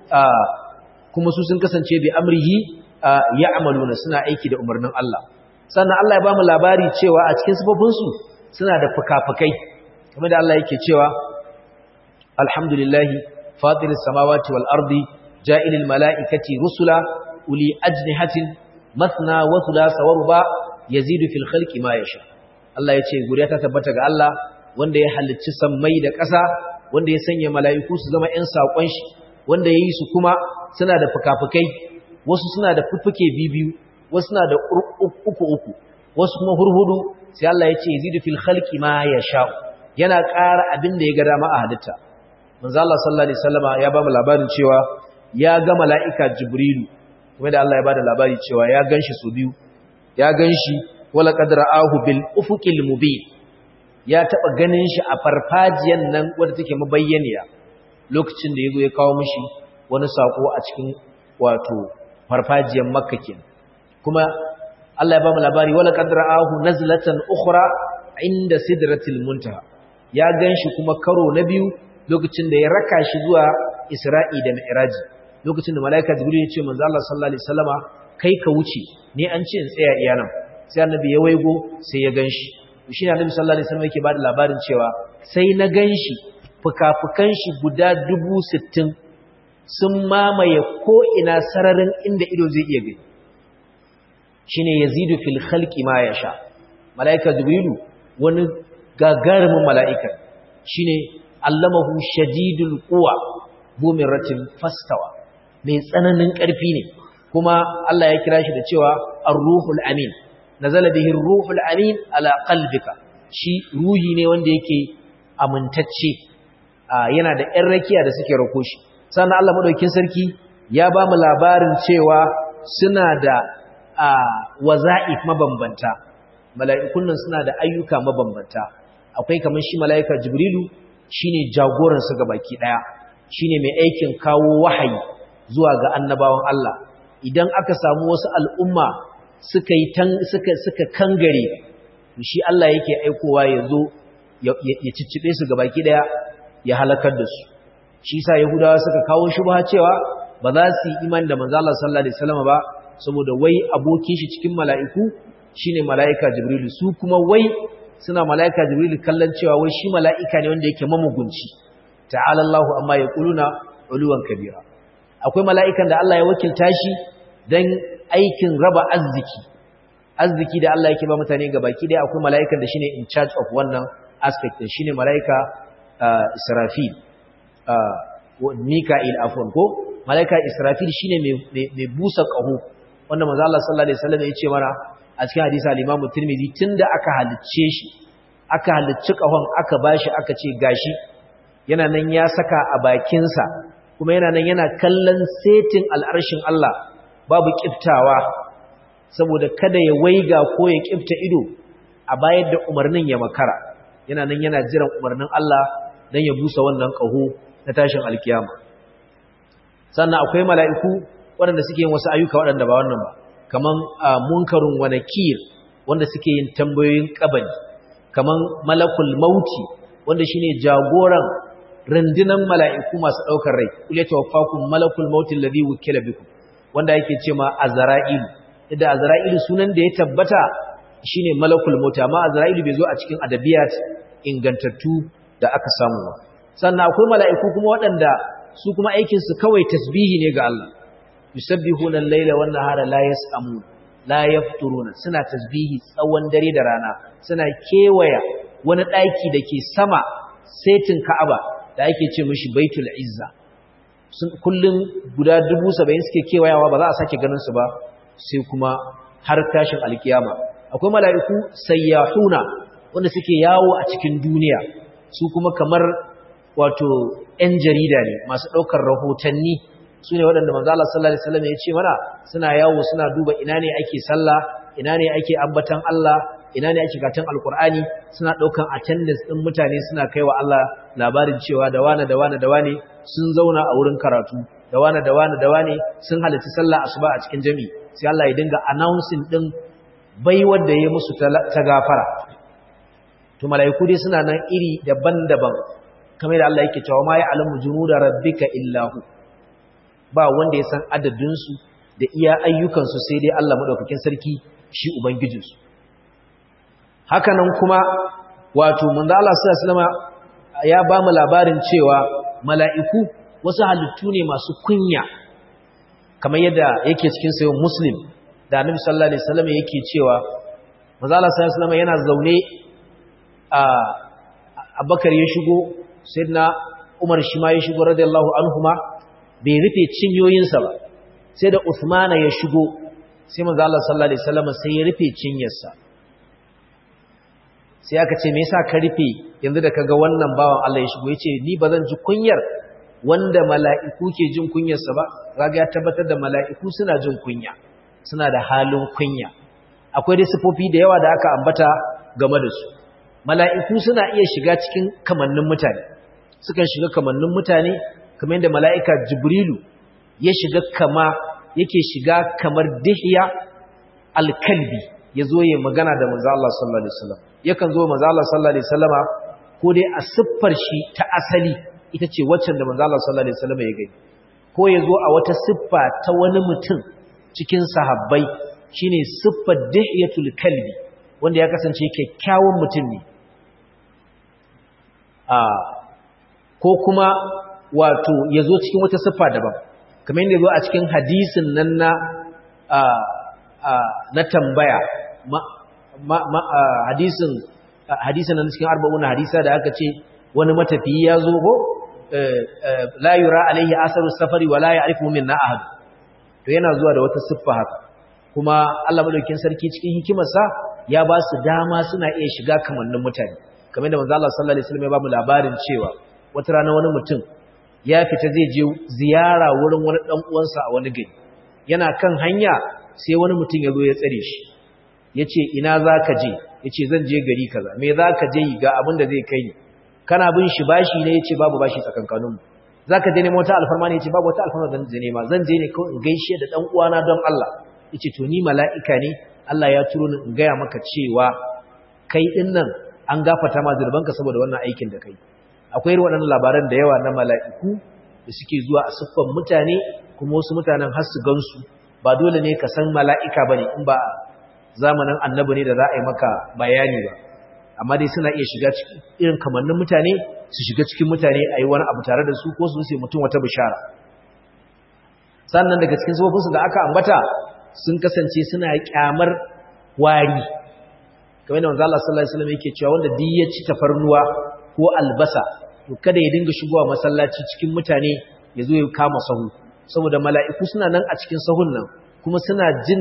kuma su sun kasance bi amrihi ya'maluna suna aiki da umarnin Allah sannan Allah ya bamu labari cewa a cikin sifofinsu suna da fukafukai kamar da Allah yake cewa alhamdulillahi fatiris samawati wal ardi ja'ilil mala'ikati rusula uli ajnihatin mathna wa thulatha wa ruba yazidu fil khalqi ma yasha Allah yace guriya ta tabbata ga Allah wanda ya halicci sammai da ƙasa wanda ya sanya mala'iku su zama ƴan sakon shi wanda yayi su kuma suna da fukafukai wasu suna da fuffuke bibiyu wasu suna da uku uku wasu kuma hurhudu sai Allah ya ce yazidu fil khalqi ma yasha yana ƙara abin da ya ga dama a halitta manzo Allah sallallahu alaihi wasallama ya ba mu labarin cewa ya ga mala'ika jibrilu kuma da Allah ya bada labari cewa ya ganshi su biyu ya ganshi wala qad ra'ahu bil ufuqil mubin ya taba ganin shi a farfajiyan nan wanda take mabayyaniya lokacin da yazo ya kawo mishi wani sako a cikin wato farfajiyan makka kenan kuma Allah ya ba mu labari wala qad ra'ahu nazlatan ukhra inda sidratil muntaha ya ganshi kuma karo na biyu lokacin da ya raka shi zuwa Isra'i da Mi'raji lokacin da malaika Jibril ya ce manzo Allah sallallahu alaihi wasallama kai ka wuce ne an ce in tsaya iya nan sai annabi ya waigo sai ya ganshi shi ne annabi sallallahu alaihi wasallama yake bada labarin cewa sai na ganshi fukafukan shi guda dubu sittin sun mamaye ko ina sararin inda ido zai iya gani shine yazidu fil khalqi ma yasha malaika Jibrilu wani gagarumin mala'ika shine allamahu shadidul quwa bumiratin fastawa mai tsananin ƙarfi ne kuma Allah ya kira shi da cewa ar-ruhul amin nazala bihi ar-ruhul amin ala qalbika shi ruhi ne wanda yake amintacce yana da ƴan rakiya da suke rako shi sannan Allah madaukakin sarki ya ba mu labarin cewa suna da waza'if mabambanta mala'ikun nan suna da ayyuka mabambanta akwai kamar shi mala'ika Jibrilu shine jagoran su gabaki daya shine mai aikin kawo wahayi zuwa ga annabawan Allah idan aka samu wasu al'umma suka yi tan suka suka kangare shi Allah yake aikowa yazo ya ciccibe su gabaki daya ya halakar da su shi yasa yahudawa suka kawo shubha cewa ba za su yi imani da manzo Allah sallallahu alaihi wasallam ba saboda wai abokin shi cikin mala'iku shine mala'ika Jibrilu su kuma wai suna mala'ika Jibrilu kallon cewa wai shi mala'ika ne wanda yake mamugunci ta'ala Allahu amma yaquluna uluwan kabira akwai mala'ikan da Allah ya wakilta shi dan aikin raba arziki arziki da Allah yake ba mutane gabaki dai akwai mala'ikan da shine in charge of wannan aspect din shine mala'ika Israfil Mika'il afwan ko mala'ika Israfil shine mai busa kaho wanda manzo Allah sallallahu alaihi wasallam ya ce mana a cikin hadisi al-Imam Tirmidhi tunda aka halicce shi aka halicci kahon aka bashi aka ce gashi yana nan ya saka a bakinsa kuma yana nan yana kallon setin al'arshin Allah babu kiftawa saboda kada ya waiga ko ya kifta ido a bayar da umarnin ya makara yana nan yana jiran umarnin Allah dan ya busa wannan kaho na tashin alkiyama sannan akwai mala'iku waɗanda suke yin wasu ayyuka waɗanda ba wannan ba kaman munkarun wa nakir wanda suke yin tambayoyin kabari kaman malakul mauti wanda shine jagoran rundunan mala'iku masu daukar rai kul yatawaffakum malakul mauti alladhi wukila bikum wanda yake cewa azra'il idan azra'il sunan da ya tabbata shine malakul mauti amma azra'il bai zo a cikin adabiyat ingantattu da aka samu ba sannan akwai mala'iku kuma waɗanda su kuma aikin su kawai tasbihi ne ga Allah yusabbihuna al-laila wan-nahara la yas'amun la yafturuna suna tasbihi tsawon dare da rana suna kewaya wani daki dake sama setin Ka'aba da ake ce mishi Baitul Izza sun kullun guda dubu saba'in suke kewayawa ba za a sake ganin su ba sai kuma har tashin alkiyama akwai mala'iku sayyahuna wanda suke yawo a cikin duniya su kuma kamar wato 'yan jarida ne masu daukar rahotanni su ne waɗanda manzo Allah sallallahu alaihi wasallam ya ce mana suna yawo suna duba ina ne ake sallah ina ne ake ambatan Allah ina ne ake karatun alkur'ani suna ɗaukan attendance ɗin mutane suna kaiwa Allah labarin cewa da wane da wane da wane sun zauna a wurin karatu da wane da wane da wane sun halarci sallah asuba a cikin jami'i sai Allah ya dinga announcing ɗin baiwar da ya musu ta gafara to mala'iku dai suna nan iri daban-daban kamar da Allah yake cewa ma ya alamu junuda rabbika illahu ba wanda ya san adadinsu da iya ayyukansu sai dai Allah madaukakin sarki shi ubangijinsu hakanan kuma wato manzo Allah sallallahu alaihi wasallam ya ba mu labarin cewa mala'iku wasu halittu ne masu kunya kamar yadda yake cikin sayo Muslim da Annabi sallallahu alaihi wasallam yake cewa manzo Allah sallallahu alaihi wasallam yana zaune a Abubakar ya shigo sayyidina Umar shi ma ya shigo radiyallahu anhuma bai rufe cinyoyinsa ba sai da Uthmana ya shigo sai manzo Allah sallallahu alaihi wasallam sai ya rufe cinyarsa sai aka ce me yasa ka rufe yanzu da kaga wannan bawan Allah ya shigo yace ni bazan ji kunyar wanda mala'iku ke jin kunyarsa ba kaga ya tabbatar da mala'iku suna jin kunya suna da halin kunya akwai dai sifofi da yawa da aka ambata game da su mala'iku suna iya shiga cikin kamannin mutane sukan shiga kamannin mutane kamar yadda mala'ika Jibrilu ya shiga kama yake shiga kamar Dihya al-Kalbi yazo ya magana da manzo Allah sallallahu alaihi wasallam yakan zo manzo Allah sallallahu alaihi wasallama ko dai a siffar shi ta asali ita ce waccan da manzo Allah sallallahu alaihi wasallam ya gani ko ya zo a wata siffa ta wani mutum cikin sahabbai shine siffar dihiyatul kalbi wanda ya kasance kyakkyawan mutum ne a ko kuma wato ya zo cikin wata siffa daban kamar yadda zo a cikin hadisin nan na a a na tambaya ma, ma, ma hadisin hadisin nan cikin arba'un hadisa da aka ce wani matafiyi ya zo ko la yura alaihi asaru safari wala ya'rifu minna ahad to yana zuwa da wata siffa haka kuma Allah madaukakin sarki cikin hikimarsa ya ba su dama suna iya shiga kamannin mutane kamar da manzo Allah sallallahu alaihi wasallam ya ba mu labarin cewa wata rana wani mutum ya fita zai je ziyara wurin wani dan uwansa a wani gari yana kan hanya sai wani mutum ya zo ya tsare shi yace ina zaka je yace zan je gari kaza me zaka je ga abin da zai kai ni kana bin shi bashi ne yace babu bashi tsakankanin mu zaka je neman wata alfarma ne yace babu wata alfarma zan je nema zan je ne kawai in gaishe da dan uwana don Allah yace to ni mala'ika ne Allah ya turo ni in ga maka cewa kai din nan an gafarta ma zurbanka saboda wannan aikin da kai akwai irin waɗannan labaran da yawa na mala'iku da suke zuwa a siffan mutane kuma wasu mutanen har su gansu ba dole ne ka san mala'ika bane in ba zamanin annabi ne da za a yi maka bayani ba amma dai suna iya shiga cikin irin kamannin mutane su shiga cikin mutane a yi wani abu tare da su ko su sai mutum wata bishara sannan daga cikin sababbinsu da aka ambata sun kasance suna kyamar wari kamar da manzo Allah sallallahu alaihi wasallam yake cewa wanda duk ya ci tafarnuwa ko albasa to kada ya dinga shigowa masallaci cikin mutane ya zo ya kama sahu saboda mala'iku suna nan a cikin sahun nan kuma suna jin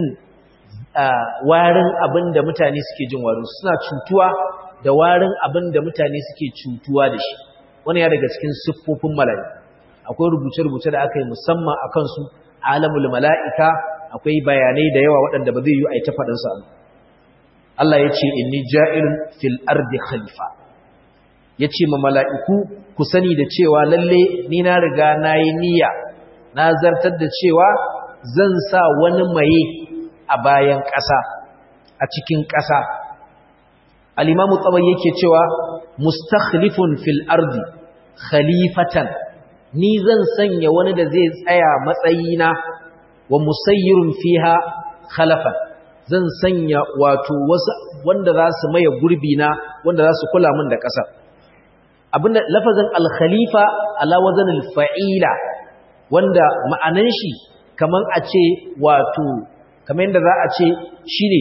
warin abin da mutane suke jin warin suna cutuwa da warin abin da mutane suke cutuwa da shi wani ya daga cikin siffofin mala'iku akwai rubuce-rubuce da aka yi musamman a kansu alamul mala'ika akwai bayanai da yawa waɗanda ba zai yi a yi ta faɗinsu a Allah ya ce inni ja'ilun fil ardi khalifa ya ce ma mala'iku ku sani da cewa lalle ni na riga na yi niyya na zartar da cewa zan sa wani maye a bayan ƙasa a cikin ƙasa al-imamu tsabai yake cewa mustakhlifun fil ardi khalifatan ni zan sanya wani da zai tsaya matsayina wa musayyirun fiha khalafan zan sanya wato wasu wanda za su maye gurbi na wanda za su kula min da ƙasa abinda lafazin al-khalifa ala wazan al-fa'ila wanda ma'anan shi kaman a ce wato kamar yadda za a ce shine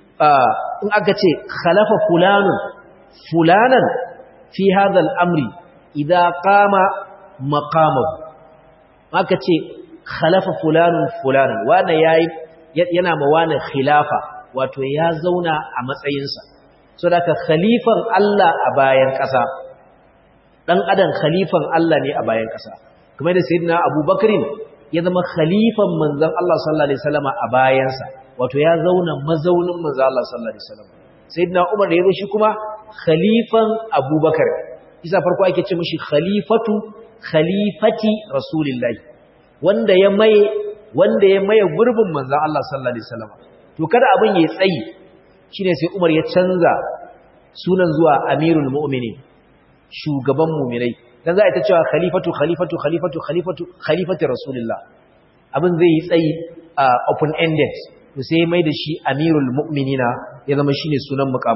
in aka ce khalafa fulanun fulanan fi hadha al-amri idza qama maqamahu aka ce khalafa fulanun fulanan wanda yayi yana ma wani khilafa wato ya zauna a matsayinsa so daga khalifan Allah a bayan ƙasa dan adam khalifan Allah ne a bayan ƙasa kamar da sayyidina Abubakar ya zama khalifan manzon Allah sallallahu alaihi wasallam a bayansa wato ya zauna mazaunin manzon Allah sallallahu alaihi wasallam sayyidina Umar da yazo shi kuma khalifan Abubakar isa farko ake ce mishi khalifatu khalifati rasulillahi wanda ya mai wanda ya maye gurbin manzon Allah sallallahu alaihi wasallam to kada abin yayi tsayi shine sai Umar ya canza sunan zuwa Amirul Mu'minin shugaban mu'minai dan za a ta cewa khalifatu khalifatu khalifatu khalifatu khalifati rasulullah abin zai yi tsayi open ended to sai mai da shi Amirul Mu'minina ya zama shine sunan muqam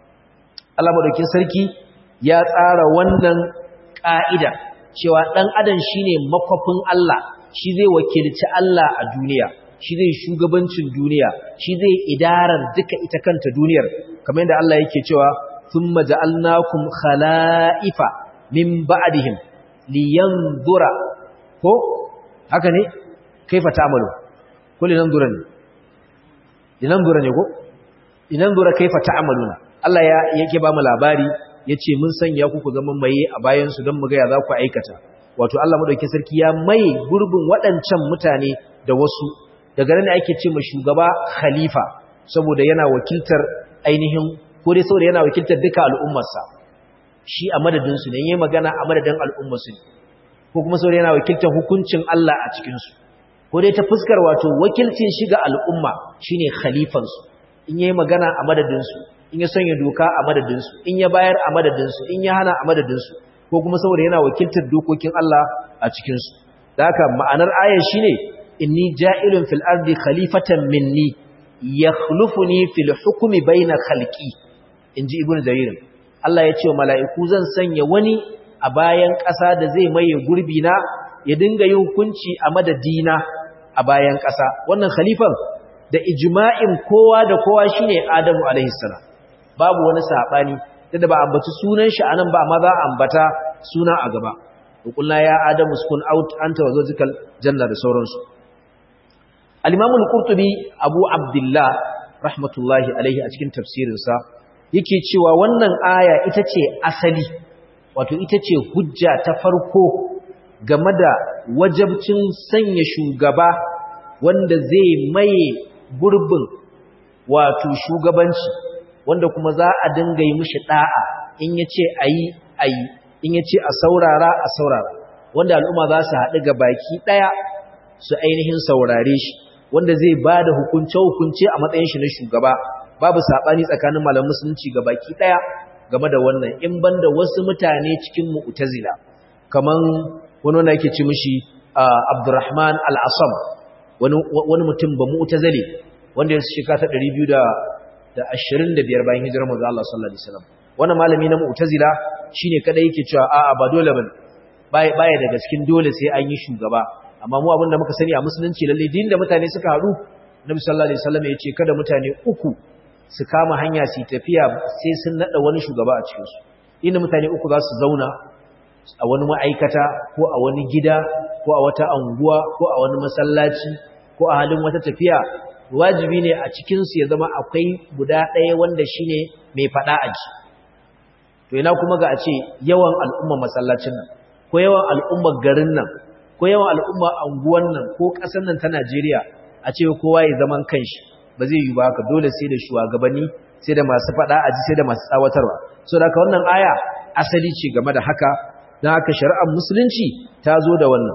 Allah madaukin sarki ya tsara wannan ka'ida cewa dan adam shine makwafin Allah shi zai wakilci Allah a duniya shi zai shugabancin duniya shi zai idarar duka ita kanta duniyar kamar yadda Allah yake cewa thumma ja'alnakum khala'ifa min ba'dihim liyanzura ko haka ne kaifa ta'malu ko liyanzura ne liyanzura ne ko liyanzura kaifa ta'maluna Allah ya yake ba mu labari yace mun sanya ku ku zama maye a bayan su don mu ga ya za ku aikata wato Allah madaukakin sarki ya mai gurbin waɗancan mutane da wasu daga nan ake ce ma shugaba khalifa saboda yana wakiltar ainihin ko dai saboda yana wakiltar duka al'ummarsa shi a madadin su ne yayin magana a madadin al'ummar su ko kuma saboda yana wakiltar hukuncin Allah a cikin su ko dai ta fuskar wato wakilcin shi ga al'umma shine khalifan su in yayin magana a madadin su in ya sanya doka a madadin su in ya bayar a madadin su in ya hana a madadin su ko kuma saboda yana wakiltar dokokin Allah a cikin su da haka ma'anar ayar shine inni ja'ilun fil ardi khalifatan minni yakhlufuni fil hukmi bayna khalqi inji ibnu jarir Allah ya ce wa mala'iku zan sanya wani a bayan ƙasa da zai maye gurbi na ya dinga yin hukunci a madadina a bayan ƙasa wannan khalifan da ijma'in kowa da kowa shine Adamu alaihi salam babu wani sabani da ba ambaci sunan shi anan ba amma za a ambata suna a gaba kullu ya Adamu sukun out anta wa zawjikal janna da sauransu al-Imam al-Qurtubi Abu Abdullah rahmatullahi alaihi a cikin tafsirinsa yake cewa wannan aya ita ce asali wato ita ce hujja ta farko game da wajabcin sanya shugaba wanda zai maye gurbin wato shugabanci wanda kuma za a dinga yi mishi da'a in yace ayi ayi in yace a saurara a saurara wanda al'umma za su haɗu ga baki ɗaya su ainihin saurare shi wanda zai bada hukunce hukunce a matsayin shi na shugaba babu sabani tsakanin malaman musulunci ga baki ɗaya game da wannan in banda wasu mutane cikin mu'tazila kaman wani wanda yake ci mishi Abdurrahman al-Asam wani wani mutum ba mu'tazili wanda ya shika ta ɗari biyu da ashirin da biyar bayan hijirar manzo Allah sallallahu alaihi wasallam wannan malami na mu'tazila shine kada yake cewa a'a ba dole bane baya baya daga cikin dole sai an yi shugaba amma mu abinda muka sani a musulunci lalle din da mutane suka haɗu Nabi sallallahu alaihi wasallam ya ce kada mutane uku su kama hanya su tafiya sai sun nada wani shugaba a cikin su inda mutane uku za su zauna a wani ma'aikata ko a wani gida ko a wata anguwa ko a wani masallaci ko a halin wata tafiya wajibi ne a cikin su ya zama akwai guda ɗaya wanda shine mai fada aji to ina kuma ga a ce yawan al'umma masallacin nan ko yawan al'ummar garin nan ko yawan al'umma anguwan nan ko ƙasar nan ta Najeriya a ce kowa ya zaman kanshi ba zai yi ba haka dole sai da shugabanni sai da masu fada aji sai da masu tsawatarwa so da haka wannan aya asali ce game da haka dan haka shari'ar musulunci ta zo da wannan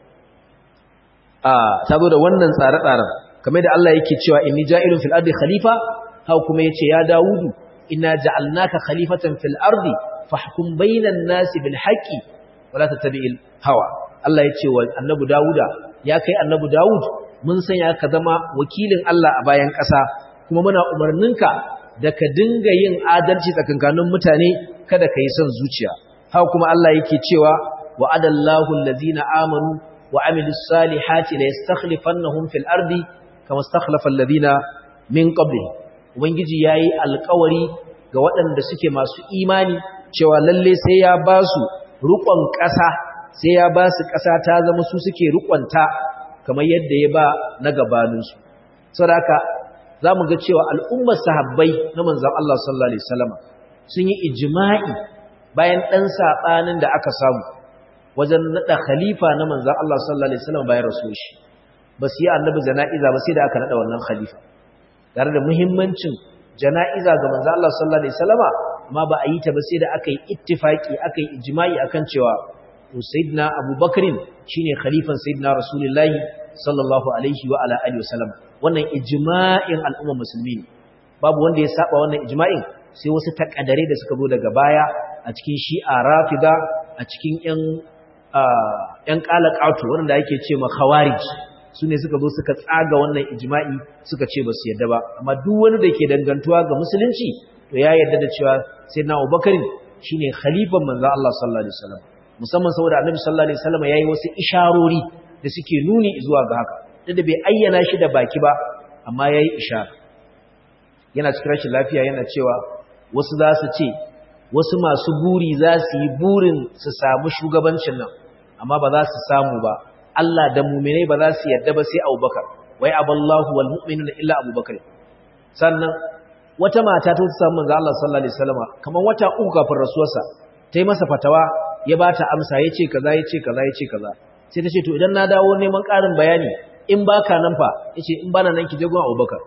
a ta zo da wannan tsare-tsaren kamar da Allah yake cewa inni ja'ilun fil ardi khalifa hau kuma yace ya Dawudu inna ja'alnaka khalifatan fil ardi fahkum bainan nasi bil haqqi wala tattabi'il hawa Allah yace wa annabi Dawuda ya kai annabi Dawud mun sanya ka zama wakilin Allah a bayan ƙasa kuma muna umarninka da ka dinga yin adalci tsakankanin mutane kada ka yi son zuciya haka kuma Allah yake cewa wa'adallahu allazina amanu wa amilus salihati la yastakhlifannahum fil ardi kama istakhlafa allazina min qablihim ubangiji yayi alƙawari ga waɗanda suke masu imani cewa lalle sai ya ba su riƙon ƙasa sai ya ba su ƙasa ta zama su suke riƙonta kamar yadda ya ba na gabaninsu saboda za mu ga cewa al'ummar sahabbai na manzan Allah sallallahu Alaihi wasallam sun yi ijima'i bayan ɗan saɓanin da aka samu wajen naɗa khalifa na manzan Allah sallallahu Alaihi wasallam bayan rasu shi ba su yi annabi jana'iza ba sai da aka naɗa wannan khalifa tare da muhimmancin jana'iza ga manzan Allah sallallahu Alaihi wasallam amma ba a yi ta ba sai da aka yi ittifaki aka yi ijima'i akan cewa sayyidina abubakarin shine khalifan sayyidina rasulullahi sallallahu alaihi wa ala alihi wasallam wannan ijma'in al'ummar musulmi babu wanda ya saba wannan ijma'in sai wasu takadare da suka zo daga baya a cikin shi'a rafida a cikin yan yan qalaqatu wanda yake ce ma khawarij sune suka zo suka tsaga wannan ijma'i suka ce ba su yadda ba amma duk wani da ke dangantuwa ga musulunci to ya yarda da cewa sayyidina abubakarin shine khalifan manzo Allah sallallahu alaihi wasallam musamman saboda annabi sallallahu alaihi wasallam yayi wasu isharori da suke nuni zuwa ga haka da bai ayyana shi da baki ba amma yayi ishara yana cikin rashin lafiya yana cewa wasu za su ce wasu masu buri za su yi burin su samu shugabancin nan amma ba za su samu ba Allah da mu'minai ba za su yarda ba sai Abubakar wai aballahu wal mu'minuna illa Abubakar sannan wata mata ta samu manzo Allah sallallahu alaihi wasallam kamar wata uku kafin rasuwarsa ta yi masa fatawa ya ba ta amsa ya ce kaza ya ce kaza ya ce kaza sai ta ce to idan na dawo neman ƙarin bayani in baka nan fa yace in bana nan ki je gun Abubakar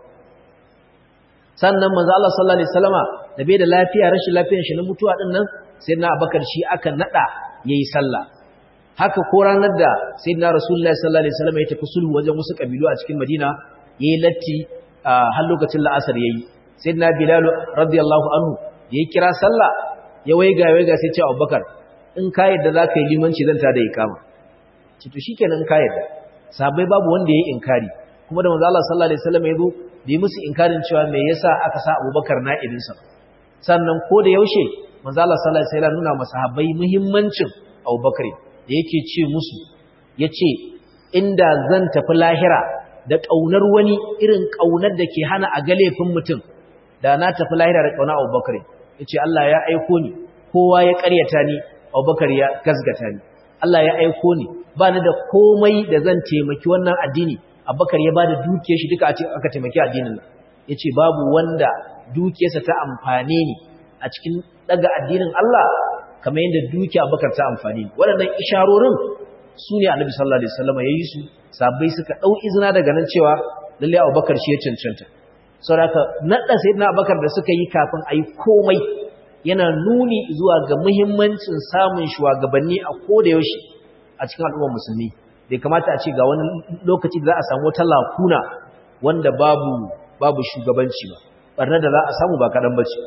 sannan manzo Allah sallallahu alaihi wasallama da bai da lafiya rashin lafiyar shi na mutuwa din nan sayyidina Abubakar shi aka nada yayi sallah haka ko ranar da sayyidina Rasulullahi sallallahu alaihi wasallama ya tafi sulhu wajen wasu kabilu a cikin Madina yayi latti har lokacin la'asar yayi sayyidina Bilal radiyallahu anhu yayi kira sallah ya waiga waiga sai ce Abubakar in ka yadda za ka yi limanci zan ta da ikama ce to shikenan ka yadda sahabbai babu wanda ya yi inkari kuma da manzo Allah sallallahu alaihi wasallam ya zo da yi musu inkarin cewa me yasa aka sa Abubakar na'ibinsa sannan ko da yaushe manzo Allah sallallahu alaihi wasallam nuna masahabbai muhimmancin Abubakar da yake ce musu yace inda zan tafi lahira da kaunar wani irin kaunar da ke hana a galefin mutum da na tafi lahira da kaunar Abubakar yace Allah ya aiko ni kowa ya ƙaryata ni Abubakar ya gasgata ni Allah ya aiko ni ba ni da komai da zan taimaki wannan addini Abubakar ya bada dukiyar shi duka aka taimaki addinin nan yace babu wanda dukiyarsa ta amfane ni a cikin daga addinin Allah kamar yadda dukiyar Abubakar ta amfane ni waɗannan isharorin su ne Annabi sallallahu alaihi wasallam yayi su sabai suka dau izina daga nan cewa lalle Abubakar shi ya cancanta saboda nada sayyidina Abubakar da suka yi kafin ayi komai yana nuni zuwa ga muhimmancin samun shugabanni a koda yaushe a cikin al'ummar musulmi bai kamata a ce ga wani lokaci da za a samu wata lakuna wanda babu babu shugabanci ba barna da za a samu ba kadan bace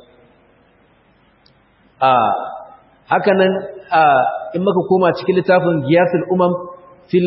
a haka nan in muka koma cikin littafin Giyasul Umam fil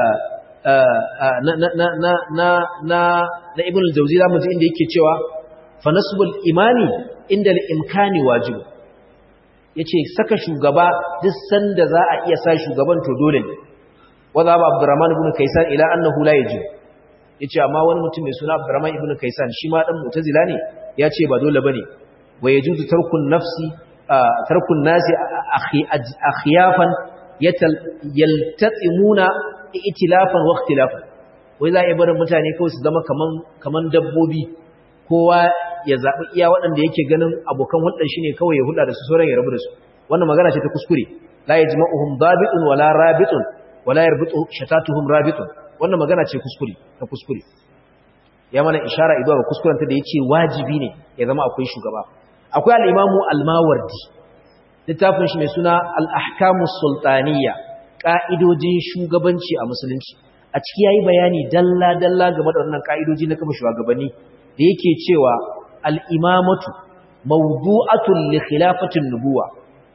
na na na na na na Ibn al-Jawzi zamu ji inda yake cewa fa nasbul imani inda al-imkani wajib yace saka shugaba duk sanda za a iya sa shugaban to dole ne wanda ba Abdurrahman ibn Kaysan ila annahu la yajib yace amma wani mutum mai suna Abdurrahman ibn Kaysan shi ma dan Mu'tazila ne yace ba dole bane wa yajuzu tarkun nafsi tarkun nasi akhiyafan yaltaimuna itilafan wa ikhtilafan wai za a bar mutane kawai su zama kaman kaman dabbobi kowa ya zabi iya waɗanda yake ganin abokan hulɗar shi ne kawai ya hulɗa da su sauran ya rabu da su wannan magana ce ta kuskure la yajma'uhum dabitun wala rabitun wala yarbitu shatatuhum rabitun wannan magana ce kuskure ta kuskure ya mana ishara idan ga kuskuren ta da yace wajibi ne ya zama akwai shugaba akwai al-imamu al-Mawardi littafin shi mai suna al-ahkamus sultaniyya ka'idojin shugabanci a musulunci a ciki yayi bayani dalla dalla game da wannan ka'idoji na kama shugabanni da yake cewa al-imamatu mawdu'atun li khilafatin nubuwa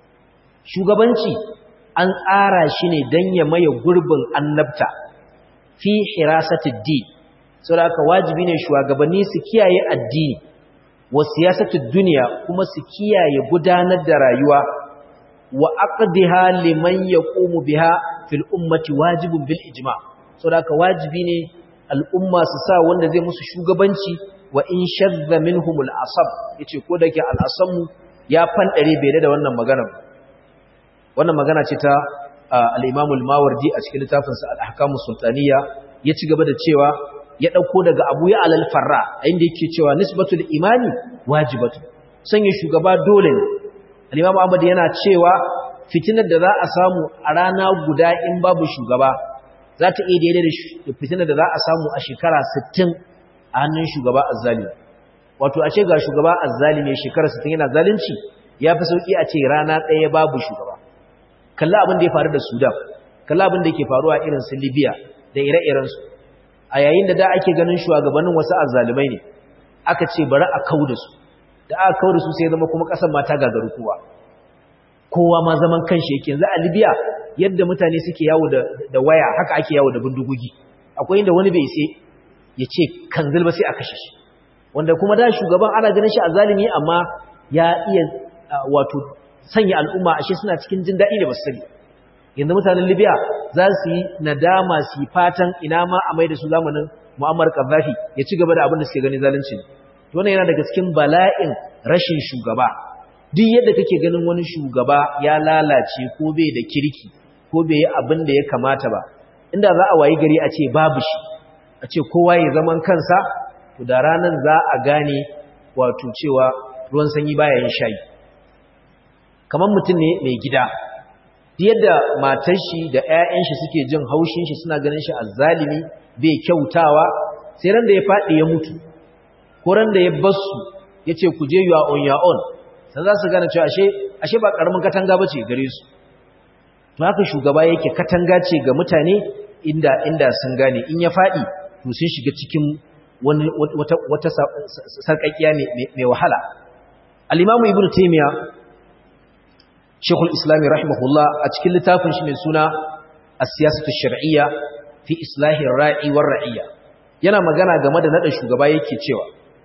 shugabanci an tsara shi ne dan ya maye gurbin annabta fi hirasatid din saboda haka wajibi ne shugabanni su kiyaye addini wa siyasatid dunya kuma su kiyaye gudanar da rayuwa wa aqdiha liman yaqumu biha fil ummati wajibun bil ijma saboda haka wajibi ne al'umma su sa wanda zai musu shugabanci wa in shadda minhum al asab yace ko dake al asamu ya fandare bai da wannan magana wannan magana ce ta al-Imam al-Mawardi a cikin littafinsa al-Ahkamus Sultaniyya ya ci gaba da cewa ya dauko daga Abu Ya'la al-Farra inda yake cewa nisbatul imani wajibatu sanya shugaba dole ne al-Imam Ahmad yana cewa fitinar da za a samu a rana guda in babu shugaba za ta iya daidai da fitinar da za a samu a shekara sittin a hannun shugaba azzalimi wato a ce ga shugaba azzalimi shekara sittin yana zalunci yafi sauki a ce rana ɗaya babu shugaba kalla abin da ya faru da Sudan kalla abin da yake faruwa irin su Libya da ire-iren su a yayin da da ake ganin shugabannin wasu azzalumai ne aka ce bari a kauda su da aka kauda su sai zama kuma kasar ma ta gagaru kowa kowa ma zaman kanshi yake yanzu a Libya yadda mutane suke yawo da da waya haka ake yawo da bindigogi akwai inda wani bai sai ya ce kanzil ba sai a kashe shi wanda kuma da shugaban ana ganin shi azzalimi amma ya iya wato sanya al'umma ashe suna cikin jin daɗi da basu sani yanzu mutanen Libya za su yi nadama su yi fatan ina ma a mai da su zamanin Muammar Gaddafi ya ci gaba da abin da suke gani zalunci to wannan yana daga cikin bala'in rashin shugaba duk yadda kake ganin wani shugaba ya lalace ko bai da kirki ko bai yi abin da ya kamata ba inda za a wayi gari a ce babu shi a ce kowa ya zaman kansa to da ranan za a gane wato cewa ruwan sanyi baya yin shayi kamar mutum ne mai gida yadda matar shi da ƴaƴan shi suke jin haushin shi suna ganin shi azzalimi bai kyautawa sai ran da ya fadi ya mutu ko ran da ya basu yace ku je you are on your own sai za su gane cewa ashe ashe ba karamin katanga bace gare su to haka shugaba yake katanga ce ga mutane inda inda sun gane in ya fadi to sun shiga cikin wani wata wata sarkakiya mai wahala al-Imam Ibn Taymiyyah Sheikhul Islam rahimahullah a cikin littafin shi mai suna As-Siyasatu Shar'iyya fi Islahi Ra'i war Ra'iyya yana magana game da nada shugaba yake cewa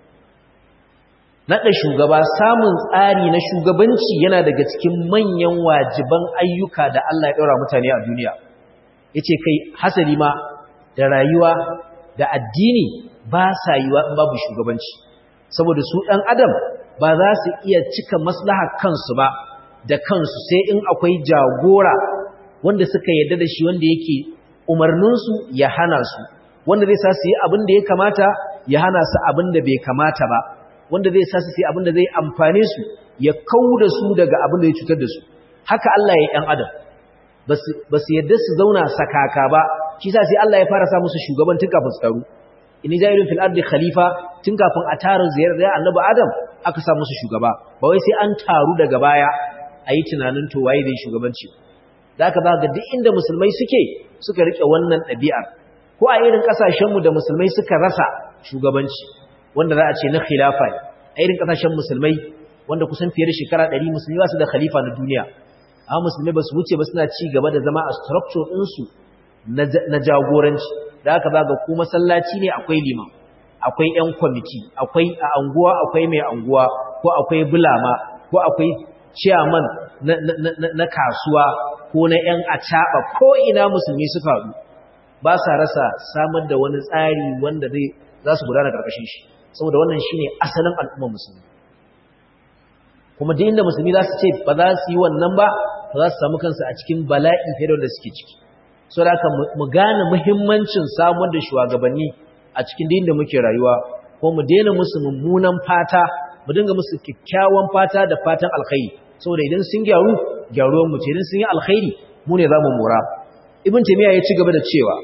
nada shugaba samun tsari na shugabanci yana daga cikin manyan wajiban ayyuka da Allah ya daura mutane a duniya yace kai hasali ma da rayuwa da addini ba sa yiwa in babu shugabanci saboda su ɗan adam ba za su iya cika maslahar kansu ba da kansu sai in akwai jagora wanda suka yarda da shi wanda yake umarninsu ya hana su wanda zai sa su yi abin da ya kamata ya hana su abin da bai kamata ba wanda zai sa su yi abin da zai amfane su ya kauda su daga abin da ya cutar da su haka Allah ya yi ɗan adam ba su yarda su zauna sakaka ba shi sa sai Allah ya fara sa musu shugaban tun kafin su taru inni ja'ilun fil ardi khalifa tun kafin a tarin ziyarar annabi adam aka sa musu shugaba ba wai sai an taru daga baya ayi tunanin to waye zai shugabanci da aka ba ga duk inda musulmai suke suka rike wannan ɗabi'ar ko a irin kasashen mu da musulmai suka rasa shugabanci wanda za a ce na khilafa ne a irin kasashen musulmai wanda kusan fiye da shekara ɗari musulmi ba su da khalifa na duniya amma musulmai ba su wuce ba suna ci gaba da zama a structure ɗinsu na jagoranci da aka ba ga ku masallaci ne akwai liman akwai ƴan kwamiti akwai a anguwa akwai mai anguwa ko akwai bulama ko akwai chairman na, na, na, na kasuwa ko na ƴan acaba ko ina musulmi suka haɗu ba sa rasa samar da wani tsari wanda zai za su gudana karkashin shi saboda wannan shine asalin al'ummar musulmi kuma duk inda musulmi za su ce ba za su yi wannan ba ba za su samu kansu a cikin bala'i fiye da wanda suke ciki so da haka mu gane muhimmancin samar da shugabanni a cikin din da muke rayuwa ko mu daina musu mummunan fata mu dinga musu kyakkyawan fata da fatan alkhairi saboda idan sun gyaru gyaruwar mu ce idan sun yi alkhairi mu ne zamu mura ibn taymiya ya ci gaba da cewa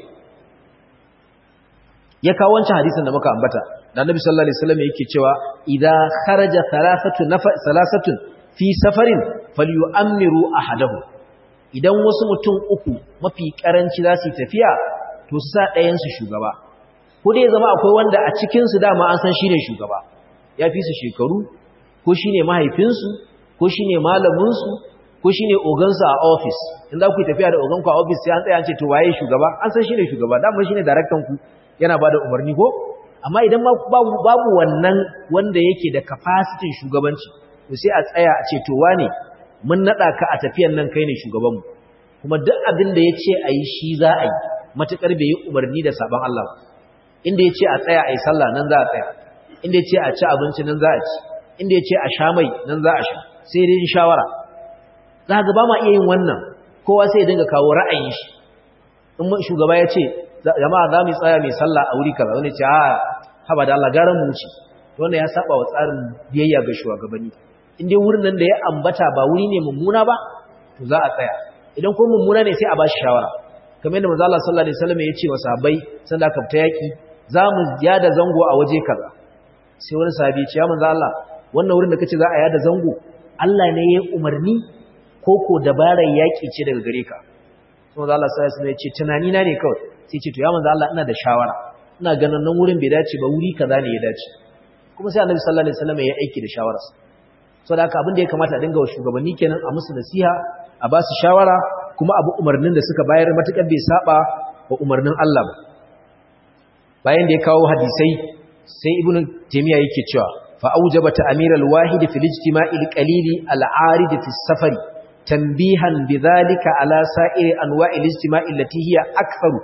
ya kawo wancan hadisin da muka ambata da annabi sallallahu alaihi wasallam yake cewa idza kharaja thalathatu nafa salasatun fi safarin falyu'ammiru ahadahu idan wasu mutum uku mafi karanci za su tafiya to su sa ɗayan su shugaba ko dai zama akwai wanda a cikin su dama an san shine shugaba ya fi su shekaru ko shine mahaifinsu ko shine malamin su ko shine ogansu a office in za ku yi tafiya da oganku a office sai an tsaya an ce to waye shugaba an san shine shugaba dama shine director ku yana bada umarni ko amma idan babu babu wannan wanda yake da capacity shugabanci to sai a tsaya a ce to wane mun nada ka a tafiyan nan kai ne shugabanmu kuma duk abin da yace ayi shi za a yi matakar bai yi umarni da saban Allah ba inda yace a tsaya ayi sallah nan za a tsaya inda yace a ci abinci nan za a ci inda yace a sha mai nan za a sha sai dai shawara za ga ba ma iya yin wannan kowa sai ya dinga kawo ra'ayin shi in shugaba yace jama'a za mu tsaya mai sallah a wuri kaza wani ce a haba da Allah garan mu wuce wannan ya saba wa tsarin biyayya ga shugabanni in dai wurin nan da ya ambata ba wuri ne mummuna ba to za a tsaya idan ko mummuna ne sai a bashi shawara kamar yadda manzo Allah sallallahu alaihi wasallam ya ce wa sahabbai sanda ka fita yaki za mu yada zango a waje kaza sai wani sahabi ya ce ya manzo Allah wannan wurin da kace za a yada zango Allah ne ya umarni ko ko dabarar yaki ce daga gare ka sai manzo Allah sallallahu alaihi wasallam ya ce tunani na ne kawai sai ce to ya manzo Allah ina da shawara ina ganin nan wurin bai dace ba wuri kaza ne ya dace kuma sai Annabi sallallahu alaihi wasallam ya aiki da shawararsa saboda haka abin da ya kamata a dinga wa shugabanni kenan a musu nasiha a ba su shawara kuma abu umarnin da suka bayar matukar bai saba wa umarnin Allah ba bayan da ya kawo hadisai sai Ibn Taymiyyah yake cewa fa aujaba ta'mir al-wahid fi al-ijtima'i al-qalil al-arid fi as-safari tanbihan bidhalika ala sa'iri anwa'i al-ijtima'i allati hiya aktharu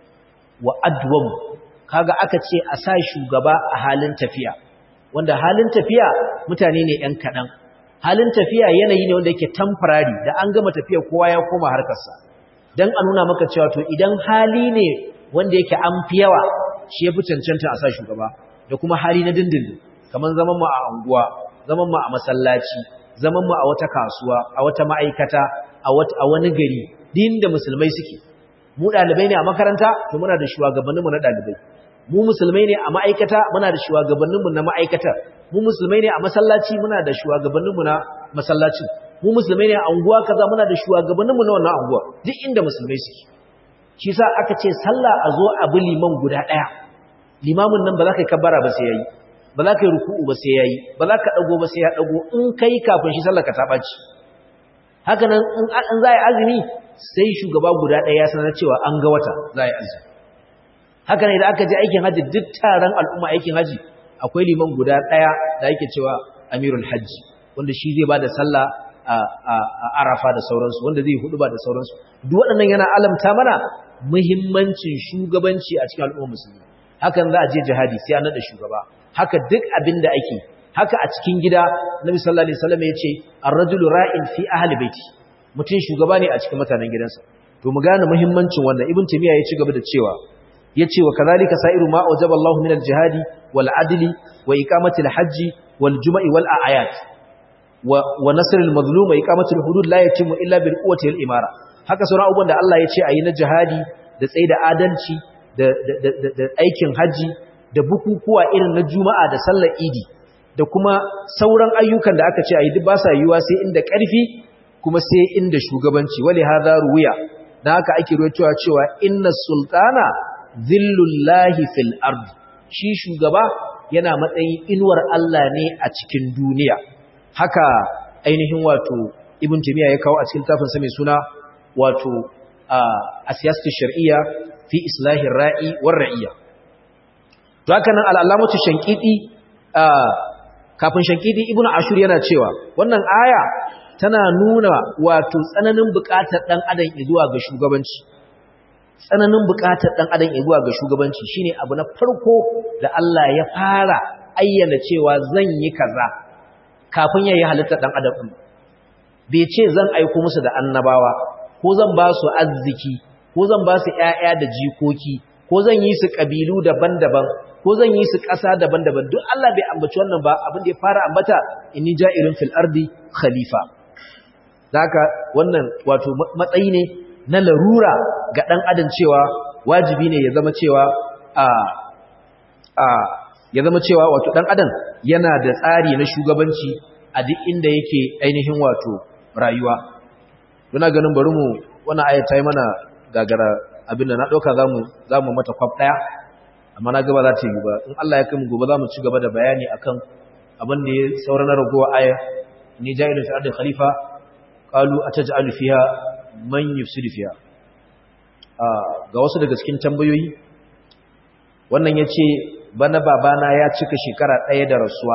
wa adwam kaga aka ce a sa shugaba a halin tafiya wanda halin tafiya mutane ne ɗan kaɗan halin tafiya yanayi ne wanda yake temporary da an gama tafiya kowa ya koma harkarsa dan a nuna maka cewa to idan hali ne wanda yake an fi yawa shi ya fi cancanta a sa shugaba da kuma hali na dindindin kamar zaman mu a anguwa zaman mu a masallaci zaman mu a wata kasuwa a wata ma'aikata a wani gari din da musulmai suke mu ɗalibai ne a makaranta to muna da shugabanninmu na ɗalibai mu musulmai ne a ma'aikata muna da shugabanninmu na ma'aikata mu musulmai ne a masallaci muna da shugabanninmu na masallaci mu musulmai ne a anguwa kaza muna da shugabanninmu na wannan anguwa duk inda musulmai suke shi yasa aka ce sallah a zo a bi liman guda ɗaya limamin nan ba za ka yi kabbara ba sai yayi ba za ka yi ruku'u ba sai yayi ba za ka dago ba sai ya dago in kai kafin shi sallar ka ta baci haka nan in za a yi azumi sai shugaba guda ɗaya ya sanar cewa an ga wata za a yi azumi. Haka ne da aka je aikin haji duk taron al'umma aikin haji akwai liman guda ɗaya da yake cewa amirul hajji wanda shi zai ba da sallah a arafa da sauransu, wanda zai hudu ba da sauransu. Duk waɗannan yana alamta mana muhimmancin shugabanci a cikin al'ummar musulmi. Hakan za a je jihadi sai an naɗa shugaba. Haka duk abin da ake, haka a cikin gida Nabi sallallahu alaihi wasallam ya ce ar-rajulu ra'in fi ahli baiti, mutum shugaba ne a cikin mutanen gidansa. To mu gane muhimmancin wannan. Ibn Taymiyyah ya ci gaba da cewa yace wa kadhalika sa'iru ma awjaba Allahu min al-jihadi wal adli wa iqamati al-hajji wal jumu'i wal a'yad wa wa nasr al-mazlum wa iqamati al-hudud la yatimu illa bil quwwati wal imara. Haka sauran abubuwan da Allah ya ce ayi na jihadi da tsaida adalci da da aikin haji da bukukuwa irin na juma'a da sallar idi da kuma sauran ayyukan da aka ce ayi duk ba sa yiwa sai inda ƙarfi kuma sai inda shugabanci. wali hadha ruwiya, dan haka ake ruwaitowa cewa inna sultana zillullahi fil ard, shi shugaba yana matsayin inuwar Allah ne a cikin duniya. Haka ainihin wato Ibn Taymiyyah ya kawo a cikin tafin sa mai suna wato a siyasatu shar'iyya fi islahir ra'i war ra'iyya. To haka nan al-allamatu Shankiti kafin Shankiti Ibn Ashur yana cewa wannan aya tana nuna wato tsananin buƙatar dan adam zuwa ga shugabanci. Tsananin buƙatar dan adam zuwa ga shugabanci shine abu na farko da Allah ya fara ayyana cewa zan yi kaza kafin yayi halittar dan adam din. Bai ce zan aiko musu da annabawa ko zan ba su arziki ko zan ba su ƴaƴa da jikoki ko zan yi su kabilu daban-daban ko zan yi su ƙasa daban-daban. Duk Allah bai ambaci wannan ba. Abin da ya fara ambata inni ja'irun fil ardi khalifa. Zaka wannan wato matsayi ne na larura ga dan adam cewa wajibi ne ya zama cewa a a ya zama cewa wato dan adam yana da tsari na shugabanci a duk inda yake ainihin wato rayuwa. Muna ganin bari mu wannan aya ta yi mana gagara abinda na dauka zamu zamu mata kwaf daya, amma na gaba za ta yi ba. In Allah ya kai mu gobe zamu ci gaba da bayani akan abin da ya saura na ragowa aya ni ja'ilun fil ardi khalifa qalu ataj'alu fiha man yufsidu fiha. Ga wasu daga cikin tambayoyi wannan yace bana babana ya cika shekara ɗaya da rasuwa,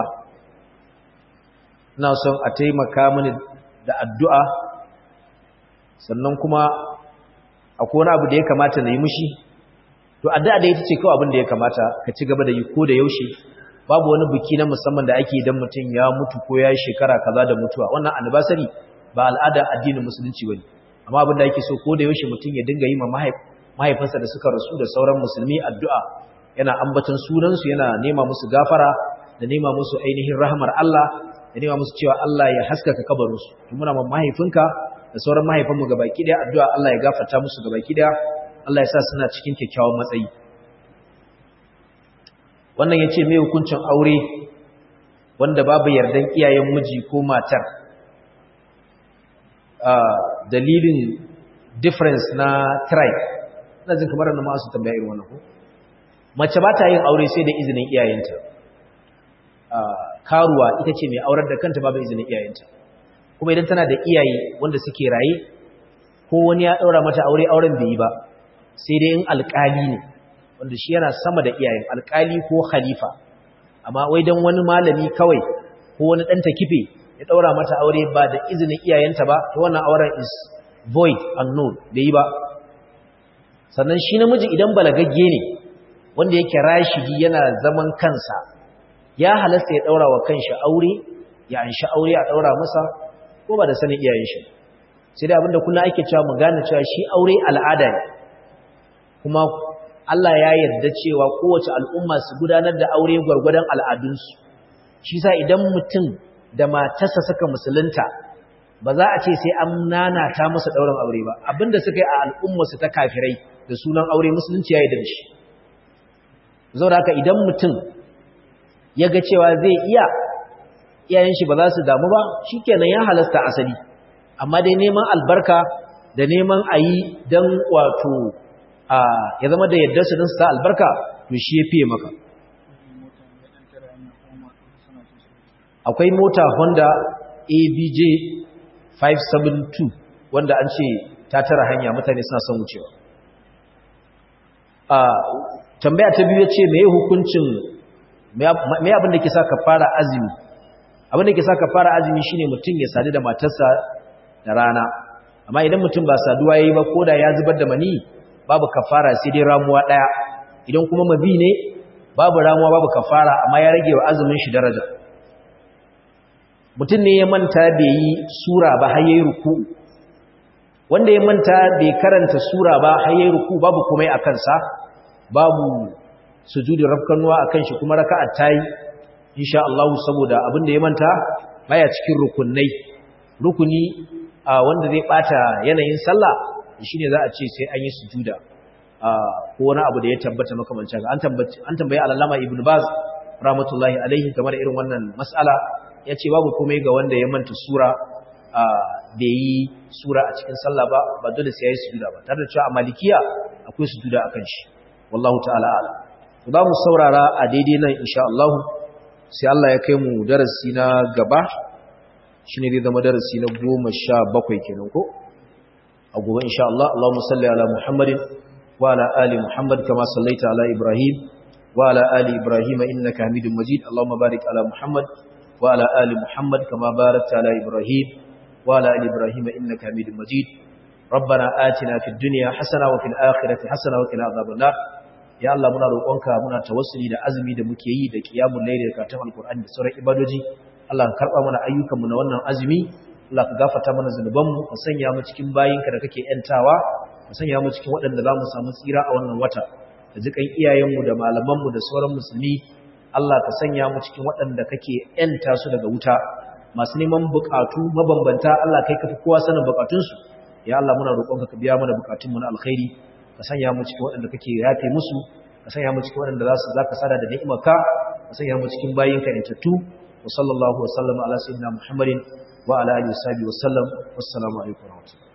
ina son a taimaka mini da addu'a, sannan kuma akwai wani abu da ya kamata na yi mishi. To addu'a da ita ce kawai abin da ya kamata ka ci gaba da yi ko da yaushe. Babu wani biki na musamman da ake idan mutum ya mutu ko ya yi shekara kaza da mutuwa. Wannan anniversary ba al'ada addinin musulunci bane. Amma abin da ake so ko da yaushe mutum ya dinga yi ma mahaifansa da suka rasu da sauran musulmi addu'a, yana ambaton sunansu, yana nema musu gafara da nema musu ainihin rahmar Allah, da nema musu cewa Allah ya haskaka kabarinsu. To muna ma mahaifinka da sauran mahaifanmu gabaki daya addu'a Allah ya gafarta musu gabaki daya, Allah ya sa suna cikin kyakkyawan matsayi. Wannan yace me hukuncin aure wanda babu yardan iyayen miji ko matar? Dalilin difference na tribe. Ina jin kamar nan ma su tambaya irin wannan ko? Mace ba ta yin aure sai da izinin iyayenta. Karuwa ita ce mai aurar da kanta babu izinin iyayenta. Kuma idan tana da iyaye wanda suke raye ko wani ya daura mata aure, auren bai yi ba, sai dai in alƙali ne wanda shi yana sama da iyayen, alƙali ko khalifa. Amma wai dan wani malami kawai ko wani dan takife ya daura mata aure ba da izinin iyayenta ba, to wannan auren is void and null, bai yi ba. Sannan shi namiji idan balagagge ne wanda yake rashidi yana zaman kansa, ya halasta ya daura wa kanshi aure, ya anshi aure a daura masa ko ba da sanin iyayen shi. Sai dai abinda kullum ake cewa mu gane cewa shi aure al'ada ne, kuma Allah ya yarda cewa kowace al'umma su gudanar da aure gwargwadon al'adunsu. Shi sa idan mutum da matarsa suka musulunta, ba za a ce sai an nanata musu ɗaurin aure ba. Abinda suka yi a al'ummarsu ta kafirai da sunan aure, musulunci ya yarda da shi. Zaura haka idan mutum ya ga cewa zai iya, iyayen shi ba za su damu ba, shi kenan ya halasta asali. Amma dai neman albarka da neman a yi don wato ya zama da yadda su don su ta albarka, to shi ya fiye maka. Akwai mota Honda A B J five seven two wanda an ce ta tara hanya mutane suna son wucewa. a tambaya ta biyu yace meye hukuncin me abin da ke sa ka fara azumi abin da ke sa ka fara azumi shine mutum ya sadu da matarsa da rana, amma idan mutum ba saduwa yayi ba koda ya zubar da mani babu kafara sai dai ramuwa daya, idan kuma mabi ne babu ramuwa babu kafara amma ya rage wa azumin shi daraja. Mutum ne ya manta bai yi sura ba har yayi ruku, wanda ya manta bai karanta sura ba har yayi ruku babu komai a kansa, babu sujudi rafkanuwa akan shi kuma raka'a tayi insha Allah saboda abin da ya manta baya cikin rukunai. Rukuni a wanda zai bata yanayin sallah shine za a ce sai an yi sujuda ko wani abu da ya tabbata makamancin an tambaye an tambaye al-Allama Ibn Baz rahmatullahi alaihi game da irin wannan mas'ala, yace babu komai ga wanda ya manta sura da yi sura a cikin sallah ba ba dole sai yayi sujuda ba, tare da cewa a Malikiya akwai sujuda akan shi wallahu ta'ala a'lam. Za mu saurara a daidai nan insha Allah, sai Allah ya kai mu darasi na gaba shine zai zama darasi na goma sha bakwai kenan ko a gobe insha Allah. Allahumma salli ala Muhammadin wa ala ali Muhammad kama sallaita ala Ibrahim wa ala ali Ibrahim innaka Hamidum Majid. Allahumma barik ala Muhammad wa ala ali Muhammad kama barakta ala Ibrahim wa ala ali Ibrahim innaka Hamidum Majid. ربنا آتنا في الدنيا حسنة وفي الآخرة حسنة وقنا عذاب النار. Ya Allah muna roƙonka muna tawassuli da azumi da muke yi da qiyamul layl da karatun alqur'ani da sauran ibadoji. Allah ka karba mana ayyukan mu na wannan azumi, Allah ka gafarta mana zanuban mu, ka sanya mu cikin bayinka da kake yantawa, ka sanya mu cikin waɗanda za mu samu tsira a wannan wata. Da jikan iyayen mu da malaman mu da sauran musulmi, Allah ka sanya mu cikin waɗanda kake yanta su daga wuta. Masu neman bukatu mabambanta Allah kai kafi kowa sanin bukatun su. Ya Allah muna roƙonka ka biya mana bukatun mu na alkhairi. Ka sanya mu cikin waɗanda kake yafe musu, ka sanya mu cikin waɗanda za su zaka sada da ni'imarka, ka sanya mu cikin bayinka intattu. Wa sallallahu wa sallama ala sayyidina Muhammadin wa ala alihi wa sahbihi wa sallam. Wassalamu alaikum wa rahmatullahi.